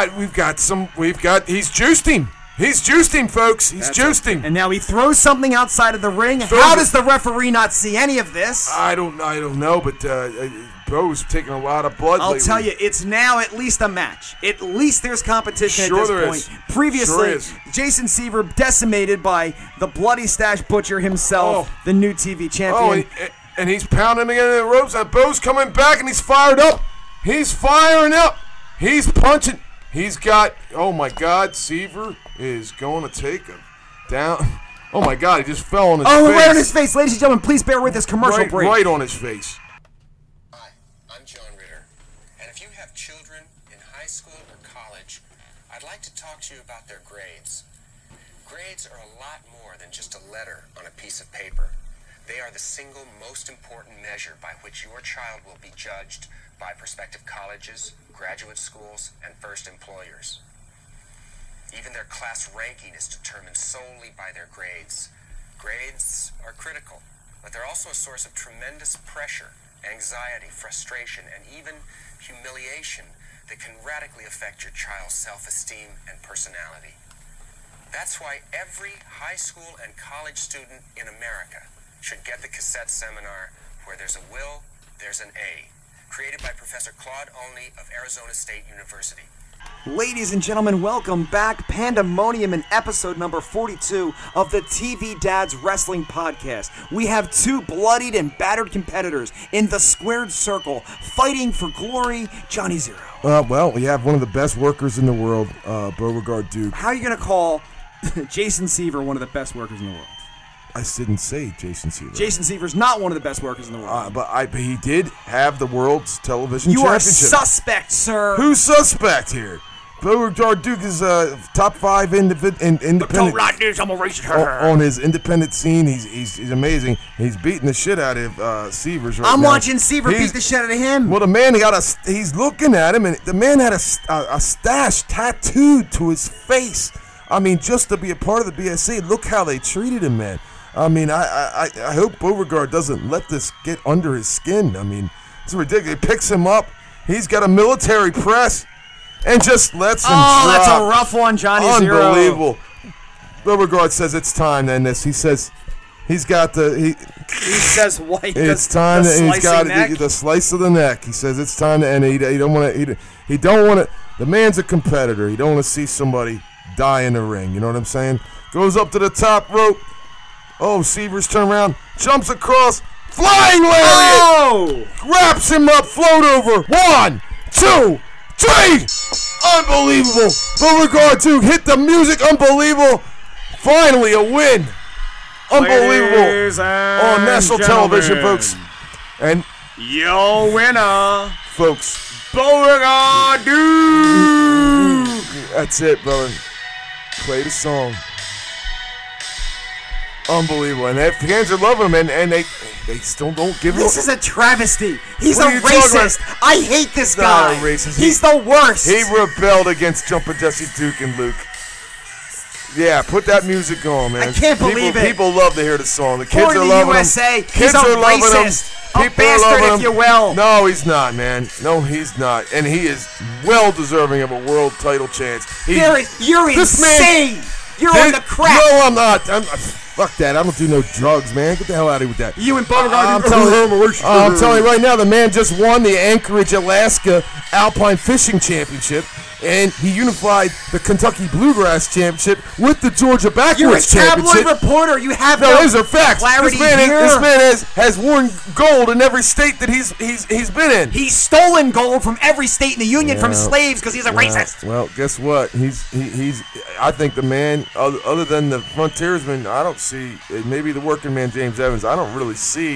He's juiced him. He's juiced him, folks. He's juiced him. And now he throws something outside of the ring. How does the referee not see any of this? I don't know, but Bo's taking a lot of blood lately. I'll tell you, it's now at least a match. At least there's competition Sure at there this point. is. Previously, Sure is. Jason Seaver decimated by the Bloody Stash Butcher himself, the new TV champion. And he's pounding him again in the ropes. And Bo's coming back, and he's fired up. He's firing up. He's punching. He's got, oh my God, Seaver is going to take him down. Oh my God, he just fell on his face. Oh, right on his face. Ladies and gentlemen, please bear with this commercial break. Right on his face. Hi, I'm John Ritter. And if you have children in high school or college, I'd like to talk to you about their grades. Grades are a lot more than just a letter on a piece of paper. They are the single most important measure by which your child will be judged by prospective colleges, graduate schools, and first employers. Even their class ranking is determined solely by their grades. Grades are critical, but they're also a source of tremendous pressure, anxiety, frustration, and even humiliation that can radically affect your child's self-esteem and personality. That's why every high school and college student in America should get the cassette seminar Where There's a Will, There's an A, created by Professor Claude Olney of Arizona State University. Ladies and gentlemen, welcome back. Pandemonium in episode number 42 of the TV Dads Wrestling Podcast. We have two bloodied and battered competitors in the squared circle, fighting for glory. Johnny Zero. Well, we have one of the best workers in the world, Beauregard Duke. How are you going to call Jason Seaver one of the best workers in the world? I didn't say Jason Seaver. Jason Seaver's not one of the best workers in the world. But he did have the world's television you championship. You are suspect, sir. Who's suspect here? Beauregard Duke is top 5 independent. Don't like this, I'm a racist. On his independent scene, he's amazing. He's beating the shit out of Seavers right now. I'm watching Seaver beat the shit out of him. Well, the man he's looking at him, and the man had a stash tattooed to his face. I mean, just to be a part of the BSC, look how they treated him, man. I mean, I hope Beauregard doesn't let this get under his skin. I mean, it's ridiculous. He picks him up. He's got a military press and just lets him drop. That's a rough one, Johnny Zero. Unbelievable. Beauregard says it's time, then. He says he's got the... He says what? It's time. He's got the slice of the neck. He says it's time to end it. He don't want to... He don't want to... The man's a competitor. He don't want to see somebody die in the ring. You know what I'm saying? Goes up to the top rope. Oh, Seavers turn around, jumps across, flying lariat! Oh! Wraps him up, float over. 1, 2, 3! Unbelievable! Beauregard Duke hit the music, unbelievable! Finally a win! Unbelievable! On national television, folks. And your winner, folks, Beauregard Duke! That's it, brother. Play the song. Unbelievable, and the fans are loving him, and they still don't give him. This is a travesty. He's a racist. I hate this guy. Not a racist. He's the worst. He rebelled against Jumpin' Jesse Duke and Luke. Yeah, put that music on, man. I can't believe it. People love to hear the song. The kids Born are in loving the USA. him. Kids he's a are loving racist. him. A bastard, if you will. No, he's not, man. No, he's not. And he is well deserving of a world title chance. You're insane. You're on the crack. No, I'm not. Fuck that. I don't do no drugs, man. Get the hell out of here with that. You and Beauregard. I'm telling you right now, the man just won the Anchorage, Alaska Alpine Fishing Championship, and he unified the Kentucky Bluegrass Championship with the Georgia Backwoods Championship. You're a tabloid reporter. You have no those are facts. Clarity this man has worn gold in every state that he's been in. He's stolen gold from every state in the union from slaves because he's a racist. Well, guess what? He's. I think the man, other than the frontiersman, I don't see. Maybe the working man James Evans. I don't really see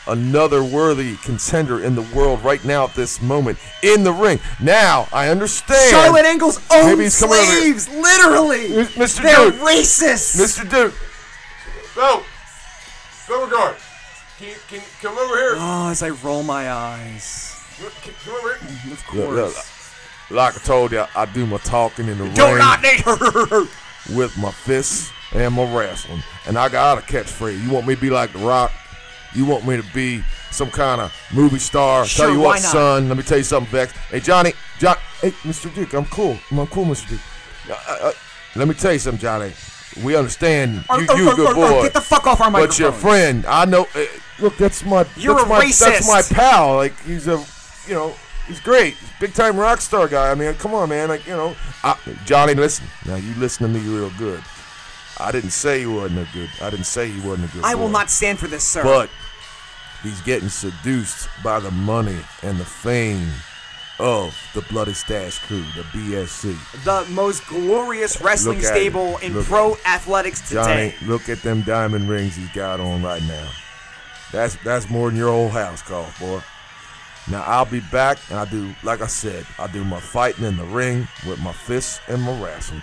another worthy contender in the world right now at this moment in the ring. Now, I understand. Charlotte Angle's own Maybe he's coming over here. slaves, literally. Mr. They're Duke. racist. Mr. Duke. No. Beauregard. Can you come over here? Oh, as I roll my eyes. Come over here. Of course. Like I told you, I do my talking in the Do ring not need with my fists and my wrestling. And I got a catchphrase. You want me to be like The Rock? You want me to be some kind of movie star? Sure, tell you why what, not? son, let me tell you something, Vex. Hey, Johnny, hey, Mr. Duke, I'm cool. I'm cool, Mr. Duke. Let me tell you something, Johnny. We understand you a good boy. Get the fuck off our microphone. But your friend, I know. Look, that's my. You're that's a my, racist. That's my pal. Like he's a, he's great. He's a big time rock star guy. I mean, come on, man. Like Johnny, listen. Now you listen to me real good. I didn't say he wasn't a good. I didn't say he wasn't a good. I boy. will not stand for this, sir. But he's getting seduced by the money and the fame of the Bloody Stash Crew, the BSC. The most glorious wrestling Look at stable him. in Look pro athletics today. Johnny, look at them diamond rings he's got on right now. That's more than your old house cost, boy. Now I'll be back, and I do, like I said, I do my fighting in the ring with my fists and my wrestling.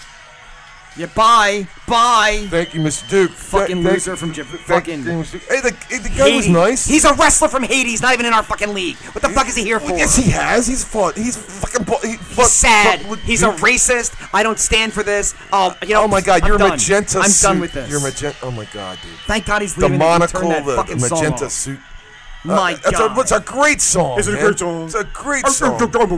Yeah, bye. Thank you, Mr. Duke. Fucking Thank- loser from thank fucking you, Mr. Duke. Hey, the guy was Hades. nice. He's a wrestler from Hades, not even in our fucking league. What the fuck is he here for? Yes, he has. He's fought. He's fucking. He's sad. He's a racist. I don't stand for this. Oh my God, I'm you're done. magenta I'm suit. done with this. You're magenta. Oh my God, dude. Thank God he's The leaving. and he turned monocle, that the fucking song magenta off. suit. My God. It's a great song. Is it a man. great song? It's a great song.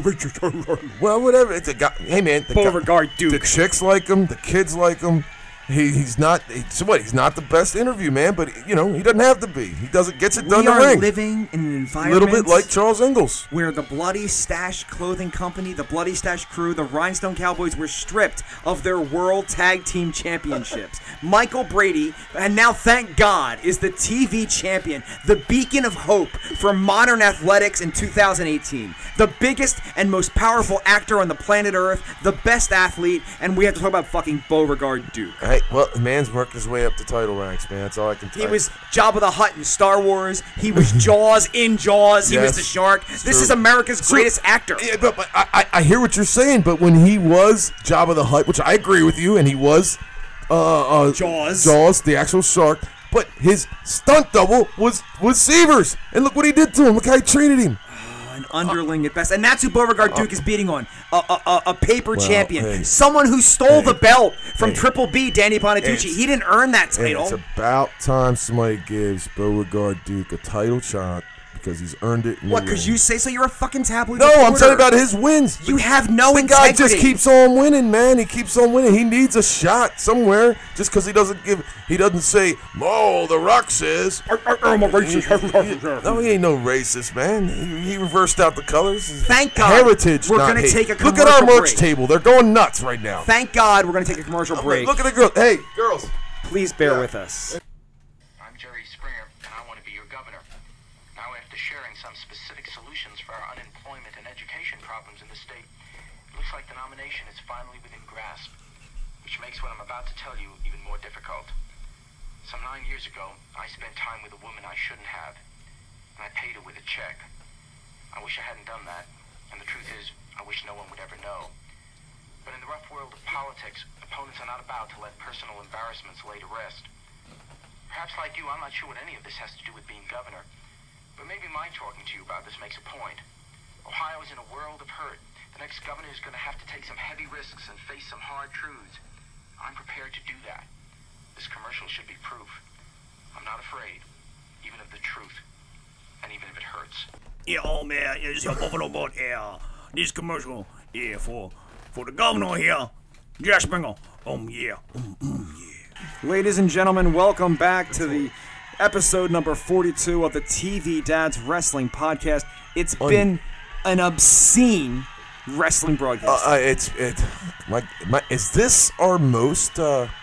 Well, whatever. It's a guy. Hey, man. Beauregard Duke. The chicks like him. The kids like him. He's not. So what? He's not the best interview man, but he doesn't have to be. He gets it done We in the are ring. living in an A environment little bit like Charles Ingalls. where the Bloody Stash Clothing Company, the Bloody Stash Crew, the Rhinestone Cowboys were stripped of their World Tag Team Championships. Michael Brady, and now thank God, is the TV champion, the beacon of hope for modern athletics in 2018. The biggest and most powerful actor on the planet Earth, the best athlete, and we have to talk about fucking Beauregard Duke. Hey, well, the man's worked his way up the title ranks, man. That's all I can tell you. He was Jabba the Hutt in Star Wars. He was Jaws in Jaws. He was Yes, the shark. This true. is America's greatest actor. Yeah, but I hear what you're saying, but when he was Jabba the Hutt, which I agree with you, and he was Jaws, the actual shark, but his stunt double was Severs, and look what he did to him. Look how he treated him. An underling at best, and that's who Beauregard Duke is beating on. A paper champion, hey. someone who stole the belt from Hey. Triple B, Danny Bonaducci. It's- He didn't earn that And title. it's about time somebody gives Beauregard Duke a title shot because he's earned it. In What? the Because ring. you say so? You're a fucking tabloid. No, I'm reporter. talking about his wins. You have no The guy integrity. just keeps on winning, man. He keeps on winning. He needs a shot somewhere. Just because he doesn't say, "Oh, The Rock says." I'm a racist. No, he ain't no racist, man. He reversed out the colors. Thank God. Heritage. We're not gonna hate. take a Look at our commercial merch break. table. They're going nuts right now. Thank God we're going to take a commercial break. Look at the girls. Hey, girls. Please bear with us. I'm Jerry Springer, and I want to be your governor. Now, after sharing some specific solutions for our unemployment and education problems in the state, it looks like the nomination is finally within grasp, which makes what I'm about to tell you even more difficult. Some 9 years ago, I spent time with a woman I shouldn't have, and I paid her with a check. I wish I hadn't done that, and the truth is, I wish no one would ever know. But in the rough world of politics, opponents are not about to let personal embarrassments lay to rest. Perhaps like you, I'm not sure what any of this has to do with being governor, but maybe my talking to you about this makes a point. Ohio is in a world of hurt. The next governor is going to have to take some heavy risks and face some hard truths. I'm prepared to do that. This commercial should be proof. I'm not afraid, even of the truth, and even if it hurts. Yeah, oh man, it's your buffalo boat here. This commercial, yeah, for the governor here, Jerry Springer. Yeah. Ladies and gentlemen, welcome back to the episode number 42 of the TV Dads Wrestling Podcast. It's been an obscene wrestling broadcast. Is this our most?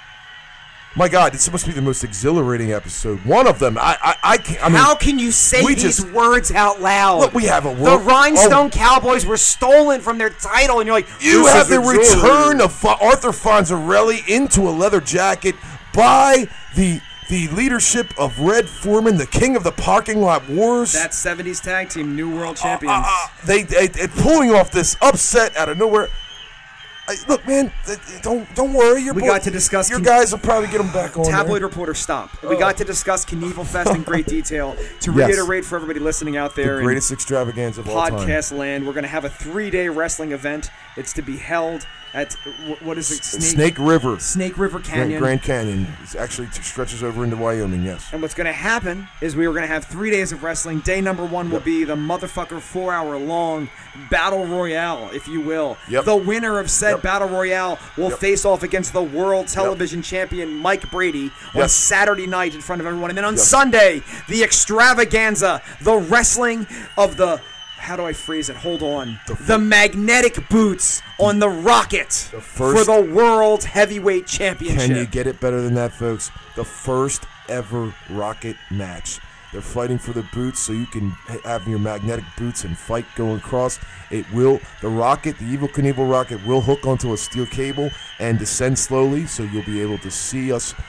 My God, this must be the most exhilarating episode. One of them. I can't. I mean, How can you say we these just- words out loud? Look, we have a The world- Rhinestone oh. Cowboys were stolen from their title, and you're like, You this have is the return of Arthur Fonzarelli into a leather jacket by the the leadership of Red Foreman, the king of the parking lot wars. That 70s tag team, new world champions. They pulling off this upset out of nowhere. Look, man, don't worry. We got to discuss. Your guys will probably get them back on. Tabloid there. Reporter, stop. We got to discuss Knievel Fest in great detail. To reiterate for everybody listening out there, the greatest extravaganza of all time. Podcast land. We're going to have a 3-day wrestling event. It's to be held at what is it? Snake River. Snake River Canyon. Grand Canyon. It actually stretches over into Wyoming. Yes. And what's going to happen is we are going to have 3 days of wrestling. Day number 1 will be the motherfucker 4-hour-long battle royale, if you will. Yep. The winner of said battle royale will face off against the world television champion Mike Brady on Saturday night in front of everyone. And then on Sunday, the extravaganza, the wrestling of the, how do I phrase it? Hold on. The magnetic boots on the Rocket for the World Heavyweight Championship. Can you get it better than that, folks? The first ever Rocket match. They're fighting for the boots so you can have your magnetic boots and fight going across. The Rocket, the Evel Knievel Rocket, will hook onto a steel cable and descend slowly, so you'll be able to see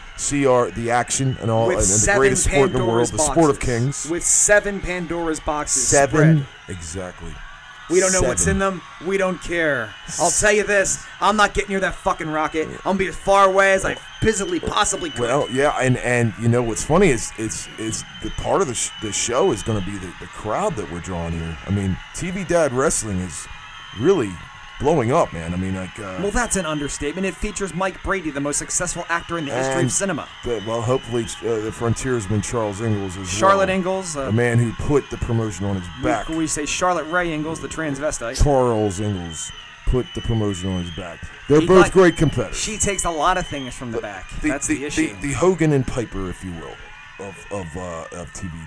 the action and all, and the greatest sport in the world, the sport of kings. With 7 Pandora's boxes. 7, exactly. We don't know what's in them. We don't care. I'll tell you this. I'm not getting near that fucking rocket. I'm going to be as far away as I physically possibly could. Well, yeah, and you know what's funny is the part of the show is going to be the crowd that we're drawing here. I mean, TV Dad Wrestling is really blowing up, man. I mean, like... well, that's an understatement. It features Mike Brady, the most successful actor in the history of cinema. Hopefully, the frontiersman Charles Ingalls is Charlotte Ingalls. A man who put the promotion on his back. We say Charlotte Ray Ingalls, the transvestite. Charles Ingalls put the promotion on his back. They're both great competitors. She takes a lot of things from the back. That's the issue. The Hogan and Piper, if you will, of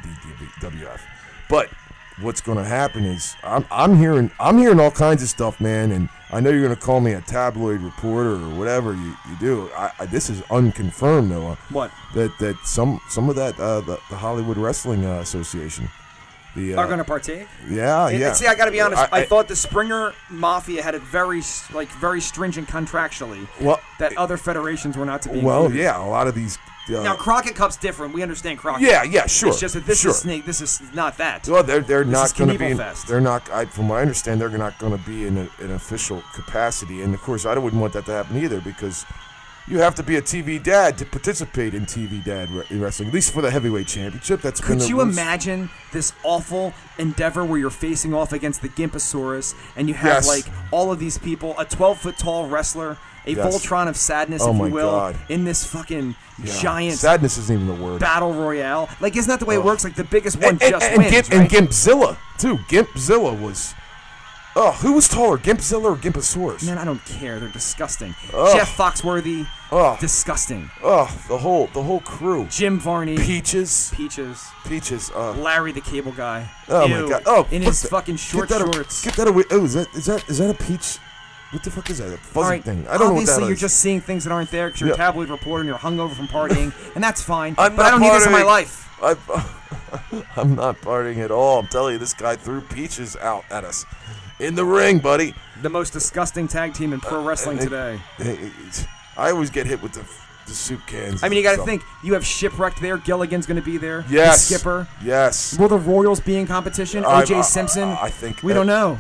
TVDWF. But... what's going to happen is I'm hearing all kinds of stuff, man, and I know you're going to call me a tabloid reporter or whatever you do. This is unconfirmed, Noah. What? That some of that the Hollywood Wrestling Association are going to partake. Yeah. See, I got to be honest. I thought the Springer Mafia had it very stringent contractually. Well, that other federations were not to be. Well, included. yeah, a lot of these. Now Crockett Cup's different. We understand Crockett. Yeah, sure. It's just that this is Snake. This is not that. Well, they're not going to be. Fest. They're not. From what I understand, they're not going to be in an official capacity. And of course, I wouldn't want that to happen either, because you have to be a TV dad to participate in TV Dad Wrestling, at least for the heavyweight championship. Could you imagine this awful endeavor where you're facing off against the Gimpasaurus, and you have all of these people, a 12-foot tall wrestler, a Voltron of sadness, if you will, in this fucking giant sadness isn't even the word battle royale. Like, isn't that the way it works? Like, the biggest one wins, right? And Gimpzilla too. Gimpzilla was. Oh, who was taller, Gimpzilla or Gimpasaurus? Man, I don't care. They're disgusting. Jeff Foxworthy, disgusting. The whole crew. Jim Varney, Peaches. Larry the Cable Guy. Oh my God! Oh, in his fucking short shorts. Get that away! Oh, is that a peach? What the fuck is that? A fuzzy thing? I don't know what that is. Obviously, you're just seeing things that aren't there because you're a tabloid reporter and you're hungover from partying, and that's fine. But I don't need this in my life. I'm not partying at all. I'm telling you, this guy threw peaches out at us. In the ring, buddy. The most disgusting tag team in pro wrestling today. I always get hit with the soup cans. I mean, you got to think. You have Shipwrecked there. Gilligan's going to be there. Yes. The Skipper. Yes. Will the Royals be in competition? O.J. Simpson? I think. We don't know.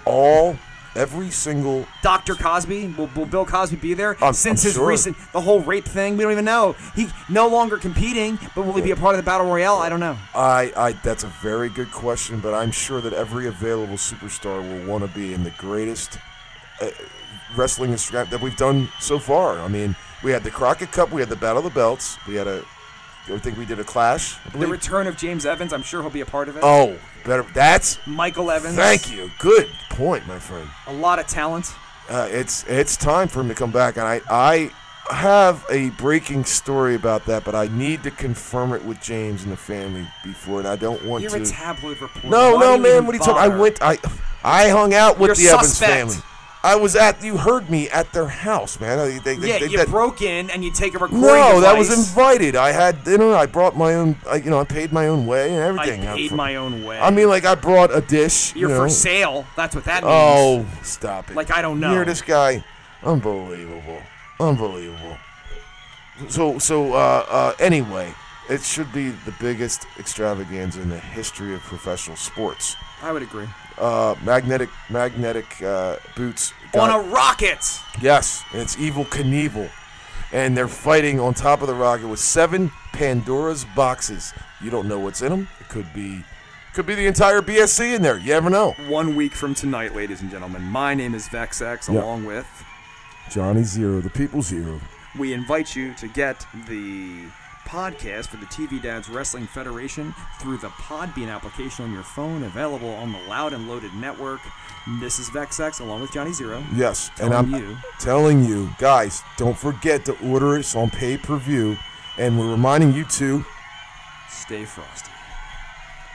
Every single... Dr. Cosby? Will Bill Cosby be there? Since his sure. recent... The whole rape thing, we don't even know. He no longer competing, but will he be a part of the Battle Royale? I don't know. That's a very good question, but I'm sure that every available superstar will want to be in the greatest wrestling that we've done so far. I mean, we had the Crockett Cup, we had the Battle of the Belts, I think we did a Clash. The return of James Evans, I'm sure he'll be a part of it. Oh, better. That's Michael Evans. Thank you. Good point, my friend. A lot of talent. It's time for him to come back, and I have a breaking story about that, but I need to confirm it with James and the family before, and I don't want You're to. You're a tabloid reporter. No, man. What are you talking? I hung out with the Evans suspect. family. You heard me at their house, man. You broke in and you take a recording No, that device. was invited. I had dinner. I brought my own, I paid my own way and everything. I paid my own way. I mean, like, I brought a dish. You're for sale. That's what that means. Oh, stop it. Like, I don't know. Hear this guy. Unbelievable. Anyway, it should be the biggest extravaganza in the history of professional sports. I would agree. Magnetic boots On a rocket! Yes, and it's Evel Knievel. And they're fighting on top of the rocket with 7 Pandora's boxes. You don't know what's in them. It could be the entire BSC in there. You never know. 1 week from tonight, ladies and gentlemen. My name is VexX, along with Johnny Zero, the People's Hero. We invite you to get the podcast for the TV Dads Wrestling Federation through the Podbean application on your phone, available on the Loud and Loaded network. This is VexX, along with Johnny Zero. Yes, and I'm telling you, guys, don't forget to order us on pay-per-view, and we're reminding you to stay frosty.